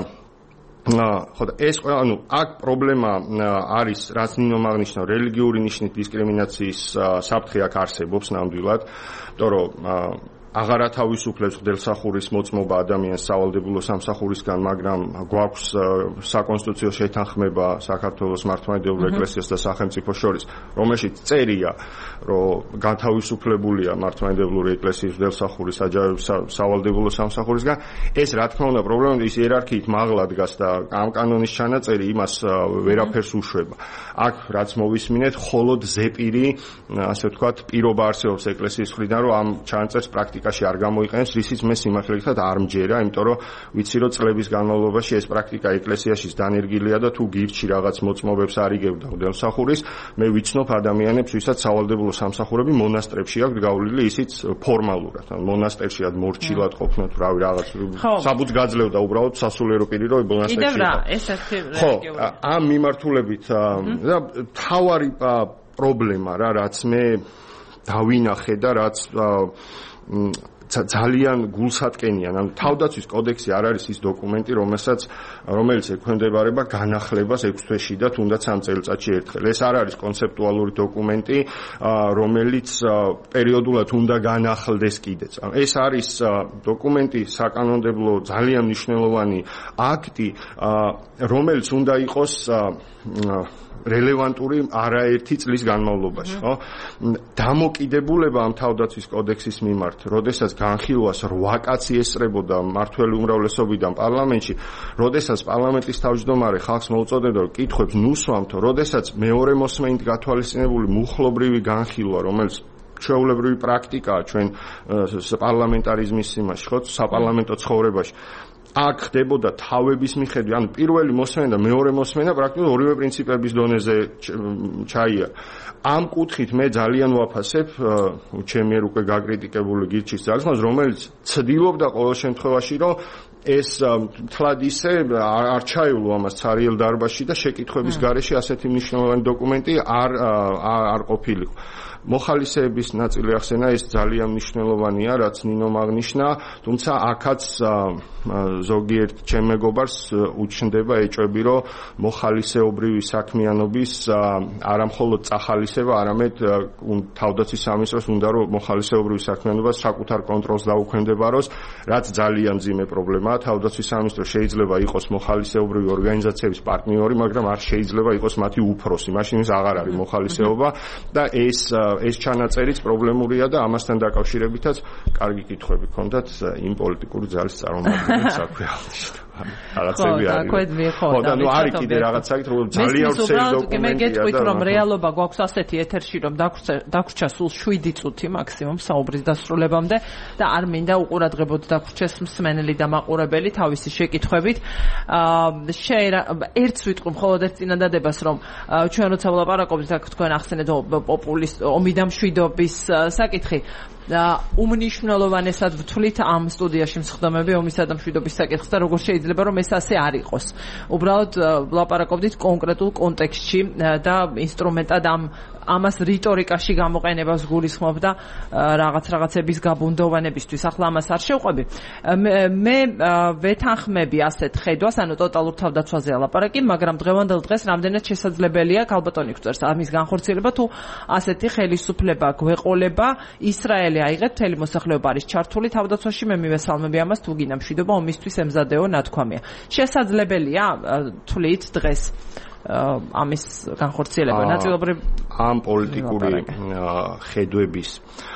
C: ხო და ეს ანუ აქ პრობლემა არის, რაც ნინომ აღნიშნა, რელიგიური ნიშნით დისკრიმინაციის საფრთხე აქ არსებობს ნამდვილად, იმიტომ რომ აღარ ათავისუფლებს ღმერთსახურის მოწმობა ადამიანს სავალდებულო სამსახურისგან, მაგრამ გვაქვს საკონსტიტუციო შეთანხმება საქართველოს მართლმადიდებლურ ეკლესიას და სახელმწიფოს შორის, რომელშიც წერია, რომ განთავისუფლებულია მართლმადიდებლური ეკლესიის ღმერთსახურის სავალდებულო სამსახურისგან. ეს რა თქმა უნდა პრობლემა ის იერარქიით მაღლა დგას და ამ კანონის ჩანაწერი იმას ვერაფერს უშვება. აქ რაც მოვისმინეთ, მხოლოდ ზეპირი, ასე ვთქვათ, პირობა არსებობს ეკლესიის მხრიდან, რომ ამ ჩანაწერს პრაქტიკაში არ გამოიყენებს, რისიც მე სიმართლე გითხრათ არ მჯერა, იმიტომ რომ ვიცი რომ წლების განმავლობაში ეს პრაქტიკა ეკლესიაში დანერგილია და თუ გირჩი რაღაც მოწმობებს არ იგებდა ღმერთსახურის, მე ვიცნობ ადამიანებს, ვისაც სავალდებულო სამსახურები მონასტრებში აქვს გავლილი, ისიც ფორმალურად. ანუ მონასტერშიად მორჩილად ყოფნა თუ რავი რაღაც საბუთს გაძლევდა უბრალოდ სასულიერო პირი რომ მონასტერში.
A: კიდევ რა, ეს ერთი რელიგიური.
C: ამ მიმართულებით და თავარი პრობლემა რა, რაც მე დავინახე და რაც ძალიან გულსატკენიან. ანუ თავდაცვის კოდექსი არ არის ის დოკუმენტი, რომელიც ექვემდებარება განახლებას 6 თვეში და თუნდაც 3 წელიწადში ერთხელ. ეს არ არის კონცეპტუალური დოკუმენტი, რომელიც პერიოდულად უნდა განახლდეს კიდეც. ეს არის დოკუმენტი, საკანონმდებლო ძალიან მნიშვნელოვანი აქტი, რომელიც უნდა იყოს რელევანტური არაერთი წლის განმავლობაში, ხო? დამოკიდებულება ამ თავდაცვის კოდექსის მიმართ, როდესაც განხილვას 8 კაცი ესწრებოდა მართველი უმრავლესობიდან პარლამენტში, როდესაც პარლამენტის თავმჯდომარე ხალხს მოუწოდებდა, რომ კითხვებს ნუსვამთო, როდესაც მეორე მოსმენით გათვალისწინებული მუხლობრივი განხილვა, რომელიც ჩვეულებრივი პრაქტიკაა ჩვენ პარლამენტარიზმის იმაში, ხო, საპარლამენტო ცხოვრებაში. აქ ხდებოდა თავების მიხედვით, ანუ პირველი მოსმენა და მეორე მოსმენა პრაქტიკულად ორივე პრინციპების დონეზე ჩაიარა. ამ კუთხით მე ძალიან ვაფასებ ჩემი უკვე გაკრიტიკებული გირჩის ძალისხმევას, რომელიც ცდილობდა ყოველ შემთხვევაში, რომ ეს თლად ისე არ ჩაივლო ამას ცარიელ დარბაზში და შეკითხვების გარეშე ასეთი მნიშვნელოვანი დოკუმენტი არ ყოფილიყო. მოხალისეების ნაწილი ახსენა, ეს ძალიან მნიშვნელოვანია, რაც ნინომ აღნიშნა, თუმცა აქაც ზოგიერთ ჩემ მეგობარს უჩნდება ეჭვები, რომ მოხალისეობრივი საქმიანობის არა მხოლოდ წახალისება, არამედ თავდაცვის სამინისტროს უნდა რომ მოხალისეობრივი საქმიანობა საკუთარ კონტროლს დაუქვემდებაროს, რაც ძალიან მძიმე პრობლემაა. თავდაცვის სამინისტრო შეიძლება იყოს მოხალისეობრივი ორგანიზაციების პარტნიორი, მაგრამ არ შეიძლება იყოს მათი უფროსი. მაშინ ის აღარ არის მოხალისეობა და ეს ჩანაწერიც პრობლემურია და ამასთან დაკავშირებითაც კარგი კითხვები ჰქონდათ იმ პოლიტიკური ძალის წარმომადგენლებს საქმე აღნიშნა. რაღაცები არის. ხო, და ნუ არის კიდე რაღაც საკითხი, რომ ძალიან ვრცელი დოკუმენტია.
A: მე გეტყვით, რომ რეალობა გვაქვს ასეთი ეთერში, რომ დაგვრჩა სულ 7 წუთი მაქსიმუმ საუბრის დასრულებამდე და არ მინდა უყურადღებოდ დაგვრჩეს მსმენელი და მაყურებელი თავისი შეკითხვებით. ერთს ვიტყვი მხოლოდ ერთ წინადადებას, რომ ჩვენ როცა ვლაპარაკობთ, აქ თქვენ ახსენეთ ომი და მშვიდობის საკითხი. უმნიშვნელოვანესად ვთვლით ამ სტუდიაში მსხდომები ომისა და მშვიდობის საკითხს და როგორ შეიძლება რომ ეს ასე არ იყოს. უბრალოდ ვლაპარაკობდით კონკრეტულ კონტექსტში და ინსტრუმენტად ამას რიტორიკაში გამოყენებას გულისხმობ და რაღაცების გაბუნდოვანებისთვის. ახლა ამას არ შევყვები. მე ვეთანხმები ასეთ ხედვას, ანუ ტოტალურ თავდაცვაზე ლაპარაკი, მაგრამ დღევანდელ დღეს რამდენად შესაძლებელია ქალბატონი გვწერს ამის განხორციელება თუ ასეთი ხელისუფლება გვეყოლება, ისრაელი აიღეთ მთელი მოსახლეობა არის ჩართული თავდაცვაში, მე მივესალმები ამას, თუ გინდა მშვიდობა ომისთვის ემზადეო ნათქვამია. შესაძლებელია თვლით დღეს ამის განხორციელება ნაწილობრივ
C: ამ პოლიტიკური ხედვების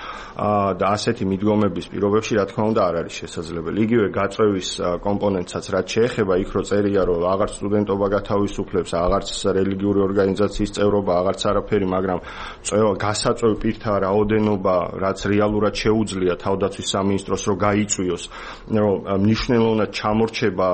C: და ასეთი მიდგომების პირობებში რა თქმა უნდა არ არის შესაძლებელი. იგივე გაწევის კომპონენტსაც რაც შეეხება იქ რო წერია რომ აღარც სტუდენტობა გათავისუფლებს, აღარც რელიგიური ორგანიზაციის წევრობა, აღარც არაფერი, მაგრამ გასაწვევ პირთა რაოდენობა, რაც რეალურად შეუძლია თავდაცვის სამინისტროს რომ გაიწვიოს, რომ მნიშვნელოვნად ჩამორჩება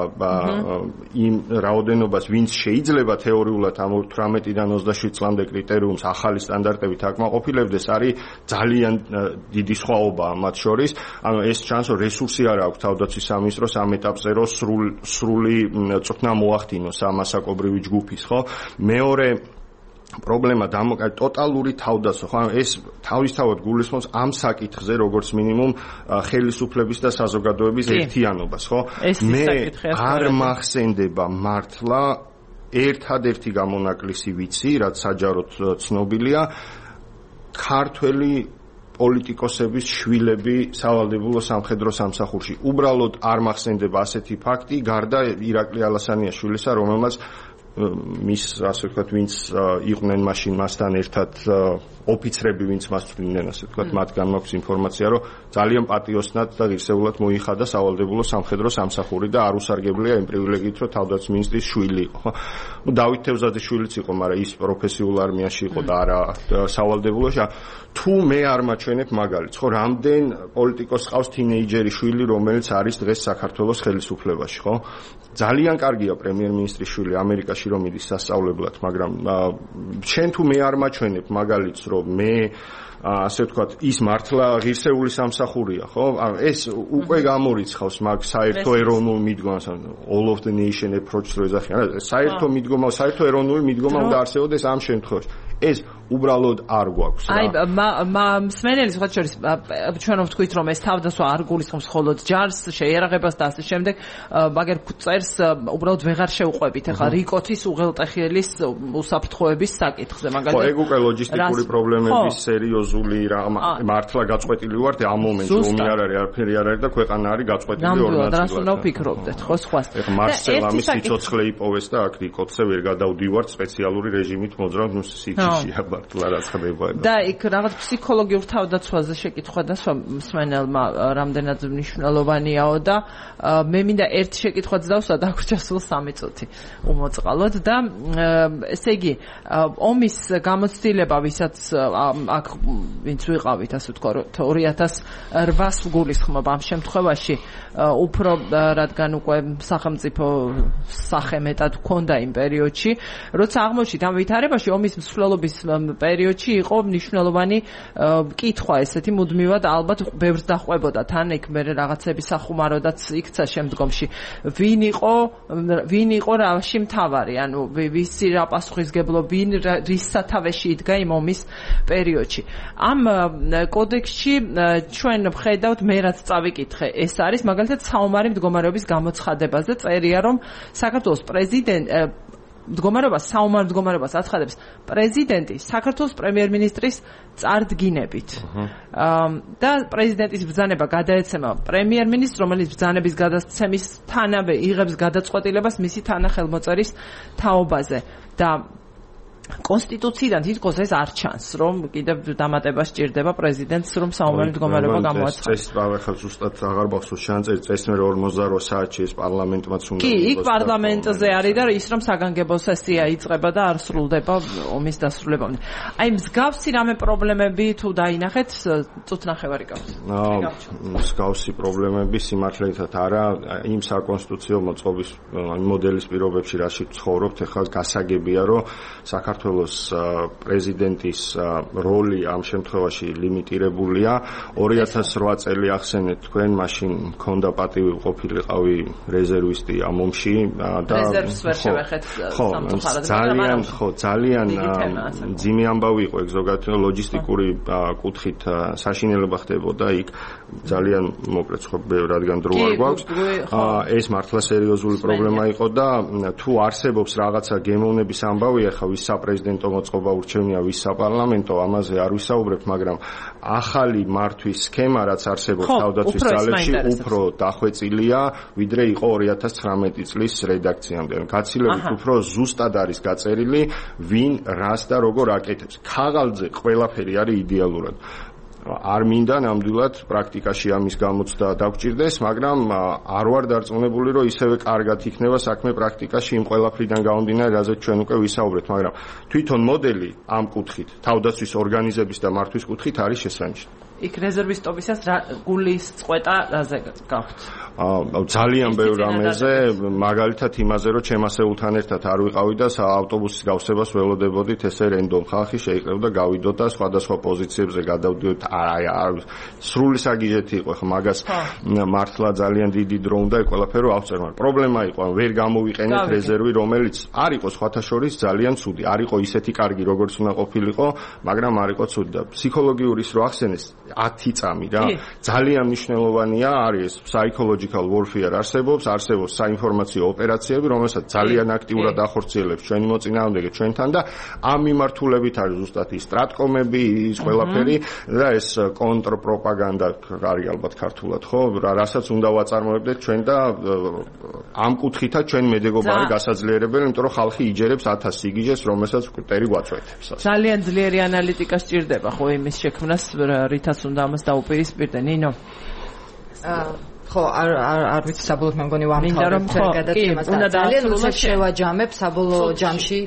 C: იმ რაოდენობას, ვინც შეიძლება თეორიულად ამ 18-დან 27 წლამდე კრიტერიუმს ახალი სტანდარტებით აკმაყოფილებდეს, არის ძალიან დიდი სხვაობა მათ შორის. ანუ ეს ჩანს, რომ რესურსი არ აქვს თავდაცვის სამინისტროს ამ ეტაპზე, რომ სრული წვრთნა მოახდინოს ამ მასაკობრივი ჯგუფის, ხო? მეორე პრობლემა ტოტალური თავდაცვა, ხო? ეს თავისთავად გულისხმობს ამ საკითხზე, როგორც მინიმუმ ხელისუფლების და საზოგადოების ერთიანობას, ხო? მე არ მახსენდება მართლა ერთადერთი გამონაკლისი ვიცი, რაც საჯაროდ ცნობილია, ქართველი პოლიტიკოსების შვილები სავალდებულო სამხედრო სამსახურში. უბრალოდ არ მახსენდება ასეთი ფაქტი, გარდა ირაკლი ალასანიას შვილისა, რომელმაც მის, ასე ვთქვათ, ვინც იყვნენ მაშინ მასთან ერთად ოფიცრები, ვინც მას წვლიდნენ, ასე ვთქვათ, მათგან მაქვს ინფორმაცია, რომ ძალიან პატიოსნად და ღირსეულად მოიხადა სავალდებულო სამხედრო სამსახური და არ უსარგებლია იმ პრივილეგიით, რომ თავდაცვის მინისტრის შვილი იყო, ხო? დავით თევზაძის შვილიც იყო, მაგრამ ის პროფესიულ არმიაში იყო და არა სავალდებულოში. თუ მე არ მაჩვენებ მაგალითს, ხო, რამდენ პოლიტიკოს ყავს თინეიჯერი შვილი, რომელიც არის დღეს საქართველოს ხელისუფლებაში, ხო? ძალიან კარგია პრემიერ-მინისტრის შვილი ამერიკაში რომ იდის სასწავლებლად, მაგრამ შენ თუ მე არ მაჩვენებ მაგალითს, რომ მე ასე ვთქვათ, ის მართლა ღირსეული სამსახურია, ხო? ეს უკვე გამორიცხავს მაგ საერთო ეროვნულ მიდგომას, all of the nation approach-ს რო ეძახიან. საერთო მიდგომა, საერთო ეროვნული მიდგომა უნდა არსებობდეს ამ შემთხვევაში. ეს უბრალოდ არ გვაქვს რა.
A: აი, მსმენელი სხვა შორის ჩვენ ვთქვით, რომ ეს თავდაცვა არ გულისხმობს მხოლოდ ჯარს, შეიარაღებას და ასე შემდეგ, მაგრამ წერს უბრალოდ ვეღარ შევყვებით. ახლა რიკოთის უღელტეხილის უსაფრთხოების საკითხზე, მაგალითად.
C: ხო, ეგ უკვე ლოჯისტიკური პრობლემების სერიოზული რა მართლა გაწყვეტილი ვარ ამ მომენტში, ომი არ არის, არაფერი არ არის და ქვეყანა არის გაწყვეტილი ორ ნაწილად.
A: რას უნდა ვფიქრობდეთ, ხო, სხვას.
C: ეხლა მარსელამის სიცოცხლე იპოვეს და აქ რიკოთზე ვერ გადავდივართ სპეციალური რეჟიმით მოძრავ სიჩიშია მართლა რა ხდება.
A: და იქ რაღაც ფსიქოლოგიურ თავდაცვაზე შეკითხვა და მსმენელმა რამდენად მნიშვნელოვანიაო და მე მინდა ერთ შეკითხვაც დავსვა და გვჭირს სულ 3 წუთი უმოწყალოდ და ესე იგი ომის გამოცდილება, ვისაც აქ ვინც ვიყავით, ასე ვთქვა, 2008-ს გულისხმობ ამ შემთხვევაში უფრო რადგან უკვე სახელმწიფო სახე მეტად ჰქონდა იმ პერიოდში, როცა აღმოჩნდით ამ ვითარებაში ომის მსვლელობის პერიოდში იყო მნიშვნელოვანი კითხვა, ესეთი მუდმივად ალბათ ბევრს დახვებოდა თან იქ მე რაღაცების სახუმაროდაც იქცა შემდგომში. ვინ იყო რაში მთავარი, ანუ ვისი რა პასუხისგებლო, ვინ რის სათავეში იდგა იმ ომის პერიოდში. ამ კოდექსში ჩვენ ვხედავთ, მე რაც წავიკითხე, ეს არის მაგალითად საომარი მდგომარეობის გამოცხადებაზე წერია, რომ საქართველოს საომარ მდგომარეობას აცხადებს პრეზიდენტი საქართველოს პრემიერ-მინისტრის წარდგინებით. და პრეზიდენტის ბრძანება გადაეცემა პრემიერ-მინისტრს, რომელიც ბრძანების გადაცემისთანავე იღებს გადაწყვეტილებას მისი თანახელმოწერის თაობაზე. და კონსტიტუციიდან თითქოს ეს არ ჩანს, რომ კიდევ დამატება სჭირდება პრეზიდენტს, რომ საომარი მდგომარეობა გამოაცხადოს.
C: ეს ახლა ზუსტად აღარ მახსოვს ჩანწერი, წესმე 48 საათში ეს პარლამენტმაც უნდა.
A: კი, იქ პარლამენტზე არის და ის რომ საგანგებო სესია იწყება და არ სრულდება ომის დასრულებამდე. აი, მსგავსი რამე პრობლემები თუ დაინახეთ, წუთნახევარი გაქვს.
C: მსგავსი პრობლემები სიმართლეთაც არა, იმ საკონსტიტუციო მოწყობის მოდელის პირობებში, რაში ცხოვრობთ, ახლა გასაგებია, რომ საქართველოს საქართველოს პრეზიდენტის როლი ამ შემთხვევაში ლიმიტირებულია. 2008 წელი ახსენეთ თქვენ, მაშინ მქონდა პატივი ყოფილიყავი რეზერვისტი ამ ომში და
A: რეზერვს ვერ შევეხეთ სამწუხაროდ.
C: ძალიან ძიმე ამბავი იყო ეგ ზოგადად ლოჯისტიკური კუთხით საშინელება ხდებოდა იქ ძალიან მოკლედ ხო რადგან დრო არ გვაქვს. ეს მართლა სერიოზული პრობლემა იყო და თუ არსებობს რაღაცა გემოვნების ამბავი, ახლა ვის საპრეზიდენტო მოწყობა ურჩევნია, ვის საპარლამენტო, ამაზე არ ვისაუბრებთ, მაგრამ ახალი მართვის სქემა, რაც არსებობს თავდაცვის ძალებში, უფრო დახვეწილია, ვიდრე იყო 2019 წლის რედაქციამდე. გაცილებით უფრო ზუსტად არის გაწერილი, ვინ რას და როგორ აკეთებს. ქაღალდზე ყველაფერი არის იდეალურად. არ მინდა ნამდვილად პრაქტიკაში ამის გამოცდა დაგვჭირდეს, მაგრამ არ ვარ დარწმუნებული, რომ ისევე კარგად იქნება საქმე პრაქტიკაში იმ ყველაფრიდან გამომდინარე, რაზეც ჩვენ უკვე ვისაუბრეთ, მაგრამ თვითონ მოდელი ამ კუთხით, თავდაცვის ორგანიზების და მართვის კუთხით არის შესანიშნავი.
A: იქ რეზერვისტობისას გულის წყვეტა რაზე გაქვთ?
C: ძალიან ბევრ რამეზე, მაგალითად იმაზე, რომ ჩემ ასეულთან ერთად არ ვიყავი და ავტობუსის გავსებას ველოდებოდით, ესე რენდომ ხალხი შეიყრებოდა, გავიდოთ და სხვადასხვა პოზიციებზე გადავდივდით. სრული საგიჟეთი იყო, ხო მაგას მართლა ძალიან დიდი დრო უნდა ყველაფერი რომ ავწერ, მაგრამ პრობლემა იყო, ვერ გამოვიყენეთ რეზერვი, რომელიც არ იყო სხვათა შორის ძალიან ცუდი, არ იყო ისეთი კარგი, როგორც უნდა ყოფილიყო, მაგრამ არ იყო ცუდი და ფსიქოლოგიური ის რო ახსენეს 10 წამი რა. ძალიან მნიშვნელოვანია არის psychological warfare არსებობს საინფორმაციო ოპერაციები, რომელსაც ძალიან აქტიურად ახორციელებს ჩვენი მოწინააღმდეგე ჩვენთან და ამ მიმართულებით არის ზუსტად ის სტრატკომები, ის ყველაფერი და ეს კონტრპროპაგანდა არის ალბათ ქართულად, ხო? რასაც უნდა ვაწარმოებდეთ ჩვენ და ამ კუთხითაც ჩვენ მედეგობარი გასაძლიერებელი, იმიტომ რომ ხალხი იჯერებს 1000 სიგიჟეს, რომელსაც მკვდერი გვაწვეთებს.
A: ძალიან ძლიერი ანალიტიკა სჭირდება ხო იმის შექმნას, რითაც უნდა ამას დაუპირისპირდე, ნინო?
B: ხო, არ ვიცი საბოლოოდ მე მგონი ვამთავრებ გადაცემას და ძალიან უცებ შევაჯამებ საბოლოო ჯამში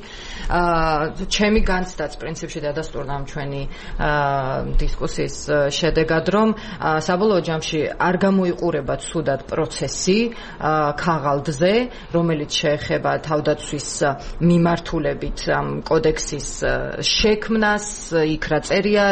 B: ჩემი განცდაც პრინციპში დადასტურდა ამ ჩვენი დისკუსიის შედეგად, რომ საბოლოო ჯამში არ გამოიყურება ცუდად პროცესი ქაღალდზე, რომელიც შეეხება თავდაცვის მიმართულებით ამ კოდექსის შექმნას, იქ რა წერია,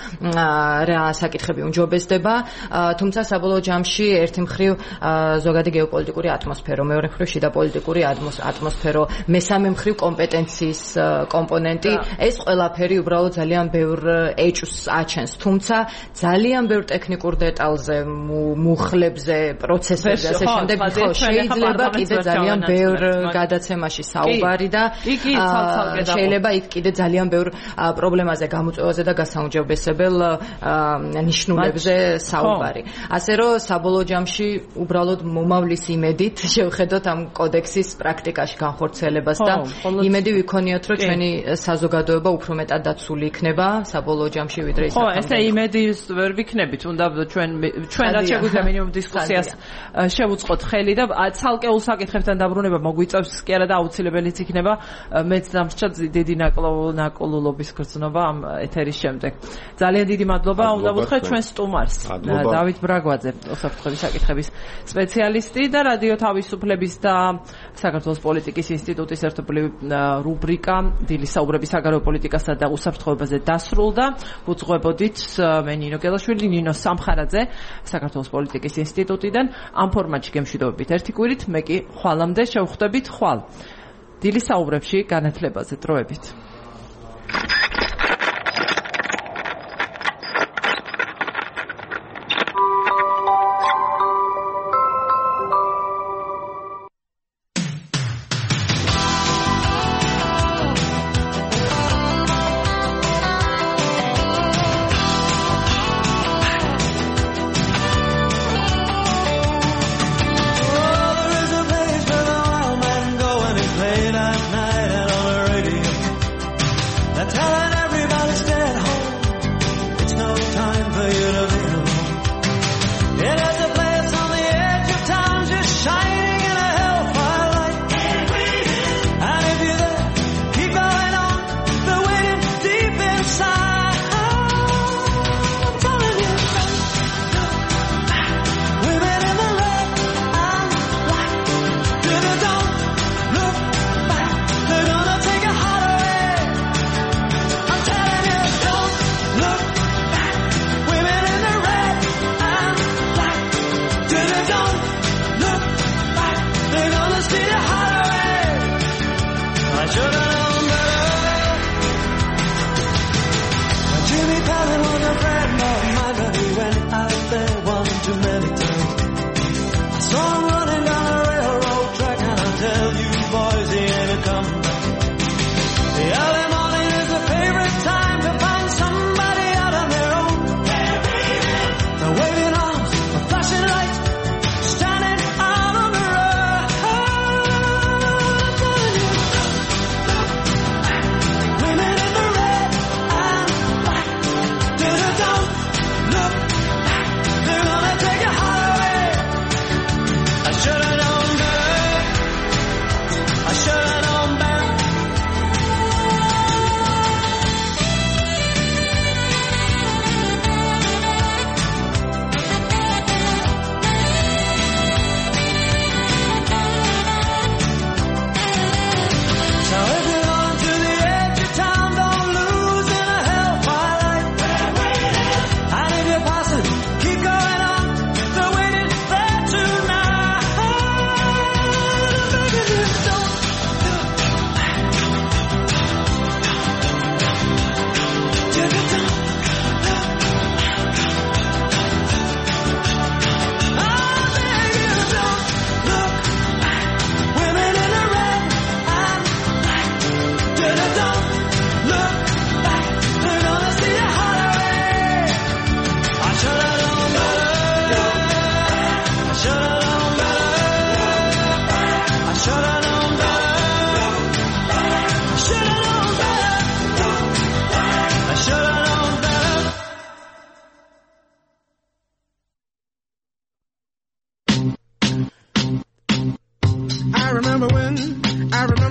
B: რა საკითხები უმჯობესდება, თუმცა საბოლოო ჯამში ერთი მხრივ ზოგადი გეოპოლიტიკური ატმოსფერო, მეორე მხრივ შიდა პოლიტიკური ატმოსფერო, მესამე მხრივ კომპეტენციის კომპონენტი, ეს ყველაფერი უბრალოდ ძალიან ბევრ ეჭვს აჩენს, თუმცა ძალიან ბევრ ტექნიკურ დეტალზე, მუხლებზე, პროცესებზე ასე შემდეგ, ხო, შეიძლება კიდე ძალიან ბევრ გადაცემაში საუბარი და შეიძლება იქ კიდე ძალიან ბევრ პრობლემაზე, გამოწვევაზე და გასაუმჯობესებელ ნიშნულებზე საუბარი. ასე რომ საბოლოო ჯამში უბრალოდ მომავლის იმედით შევხედოთ ამ კოდექსის პრაქტიკაში განხორციელებას და იმედი ვიქონიოთ, რომ ჩვენი საზოგადოება უფრო მეტად დაცული იქნება საბოლოო ჯამში ვიდრე ის.
A: ხო, ესე იმედი ვერ ვიქნებით, უნდა ჩვენ რაც შეგვიძლია მინიმუმ დისკუსიას შევუწყოთ ხელი და ცალკეულ საკითხებთან დაბრუნება მოგვიწევს კი არა და აუცილებელიც იქნება მეც დამსჭა დიდი ნაკოლულობის გრძნობა ამ ეთერის შემდეგ. ძალიან დიდი მადლობა, უნდა ვუთხრეთ ჩვენ სტუმარს დავით ბრაგვაძე, უსაფრთხოების საკითხების სპეციალისტი და რადიო თავისუფლების და საქართველოს პოლიტიკის ინსტიტუტის ერთობლივი რუბრიკა დილის საუბრები საგარეო პოლიტიკასა და უსაფრთხოებაზე დასრულდა. უძღვებოდით მე ნინო გელაშვილი, ნინო სამხარაძე საქართველოს პოლიტიკის ინსტიტუტიდან. ამ ფორმატში გემშვიდობებით ერთი კვირით, მე კი ხვალამდე შევხვდებით ხვალ. დილის საუბრებში განათლებაზე დროებით.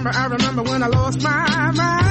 D: remember when I lost my mind.